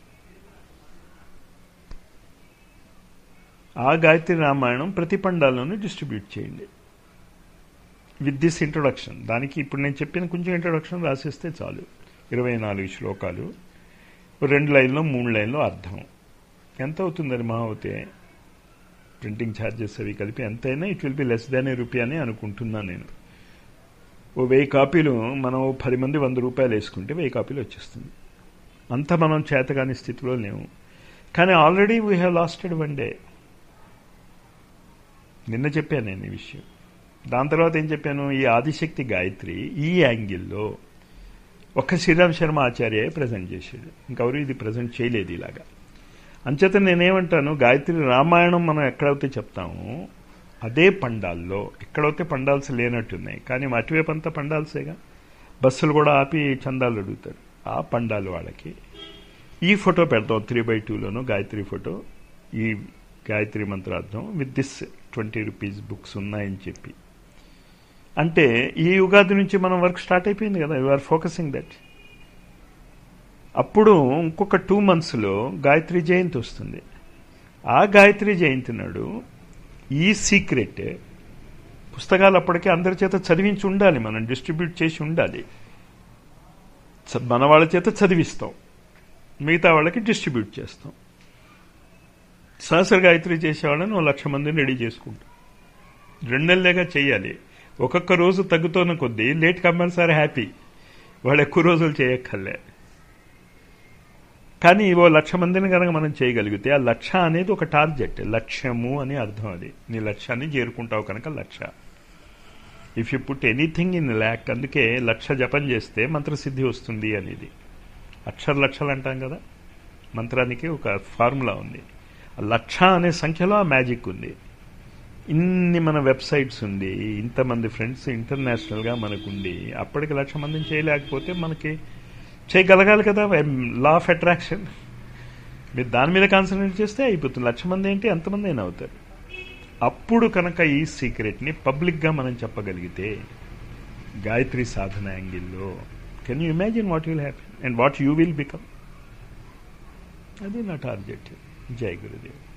ఆ గాయత్రి రామాయణం ప్రతి పండాల్లోనూ డిస్ట్రిబ్యూట్ చేయండి విత్ దిస్ ఇంట్రొడక్షన్. దానికి ఇప్పుడు నేను చెప్పిన కొంచెం ఇంట్రొడక్షన్ రాసేస్తే చాలు. ఇరవై నాలుగు శ్లోకాలు, రెండు లైన్లో మూడు లైన్లో అర్థం. ఎంత అవుతుంది అది మహా అవుతే? ప్రింటింగ్ ఛార్జెస్ అవి కలిపి ఎంతైనా it will be less than a rupee అని అనుకుంటున్నాను నేను. ఓ వెయ్యి కాపీలు మనం పది మంది వంద రూపాయలు వేసుకుంటే వెయ్యి కాపీలు వచ్చేస్తుంది. అంతా మనం చేతగాని స్థితిలో లేవు. కానీ already we have lasted one day. నిన్న చెప్పాను నేను ఈ విషయం. దాని తర్వాత ఏం చెప్పాను, ఈ ఆదిశక్తి గాయత్రి ఈ యాంగిల్లో ఒక్క శ్రీరామ్ శర్మ ఆచార్య ప్రజెంట్ చేశాడు. ఇంకెవరు ఇది ప్రజెంట్ చేయలేదు ఇలాగా. అంచేత నేనేమంటాను, గాయత్రి రామాయణం మనం ఎక్కడైతే చెప్తామో అదే పండాల్లో, ఎక్కడైతే పండాల్స్ లేనట్టున్నాయి కానీ అటువైపు అంతా పండాల్సేగా. బస్సులు కూడా ఆపి చందాలు అడుగుతారు. ఆ పండాలు వాళ్ళకి ఈ ఫోటో పెడతాం త్రీ బై టూలోను గాయత్రి ఫోటో, ఈ గాయత్రి మంత్రార్థం with this twenty rupees books ఉన్నాయని చెప్పి. అంటే ఈ ఉగాది నుంచి మనం వర్క్ స్టార్ట్ అయిపోయింది కదా. You are focusing that. అప్పుడు ఇంకొక టూ మంత్స్లో గాయత్రి జయంతి వస్తుంది. ఆ గాయత్రి జయంతి నాడు ఈ సీక్రెట్ పుస్తకాలు అప్పటికే అందరి చేత చదివించి ఉండాలి, మనం డిస్ట్రిబ్యూట్ చేసి ఉండాలి. మన వాళ్ళ చేత చదివిస్తాం, మిగతా వాళ్ళకి డిస్ట్రిబ్యూట్ చేస్తాం. సహస్ర గాయత్రి చేసేవాళ్ళని ఓ లక్ష మందిని రెడీ చేసుకుంటాం. రెండు నెలలేగా చేయాలి. ఒక్కొక్క రోజు తగ్గుతున్న కొద్దీ లేట్ కంపల్సరీ హ్యాపీ, వాళ్ళు ఎక్కువ రోజులు చేయక్కర్లే. కానీ ఓ లక్ష మందిని కనుక మనం చేయగలిగితే ఆ లక్ష అనేది ఒక టార్గెట్, లక్ష్యము అని అర్థం. అది నీ లక్ష్యాన్ని చేరుకుంటావు కనుక లక్ష. If you put anything in lakh, అందుకే లక్ష జపం చేస్తే మంత్రసిద్ధి వస్తుంది అనేది. అక్షర లక్షలు అంటాం కదా, మంత్రానికి ఒక ఫార్ములా ఉంది. లక్ష అనే సంఖ్యలో ఆ మ్యాజిక్ ఉంది. ఇన్ని మన వెబ్సైట్స్ ఉండి ఇంతమంది ఫ్రెండ్స్ ఇంటర్నేషనల్గా మనకుండి అప్పటికి లక్ష మందిని చేయలేకపోతే మనకి చేయగలగాలి కదా. లా ఆఫ్ అట్రాక్షన్, మీరు దాని మీద కాన్సన్ట్రేట్ చేస్తే అయిపోతుంది. లక్ష మంది ఏంటి, ఎంతమంది అయినా అవుతారు. అప్పుడు కనుక ఈ సీక్రెట్ని పబ్లిక్గా మనం చెప్పగలిగితే గాయత్రి సాధన యాంగిల్లో, can you imagine what will happen and what you will become. అది నా టార్గెట్. జై గురుదేవ్.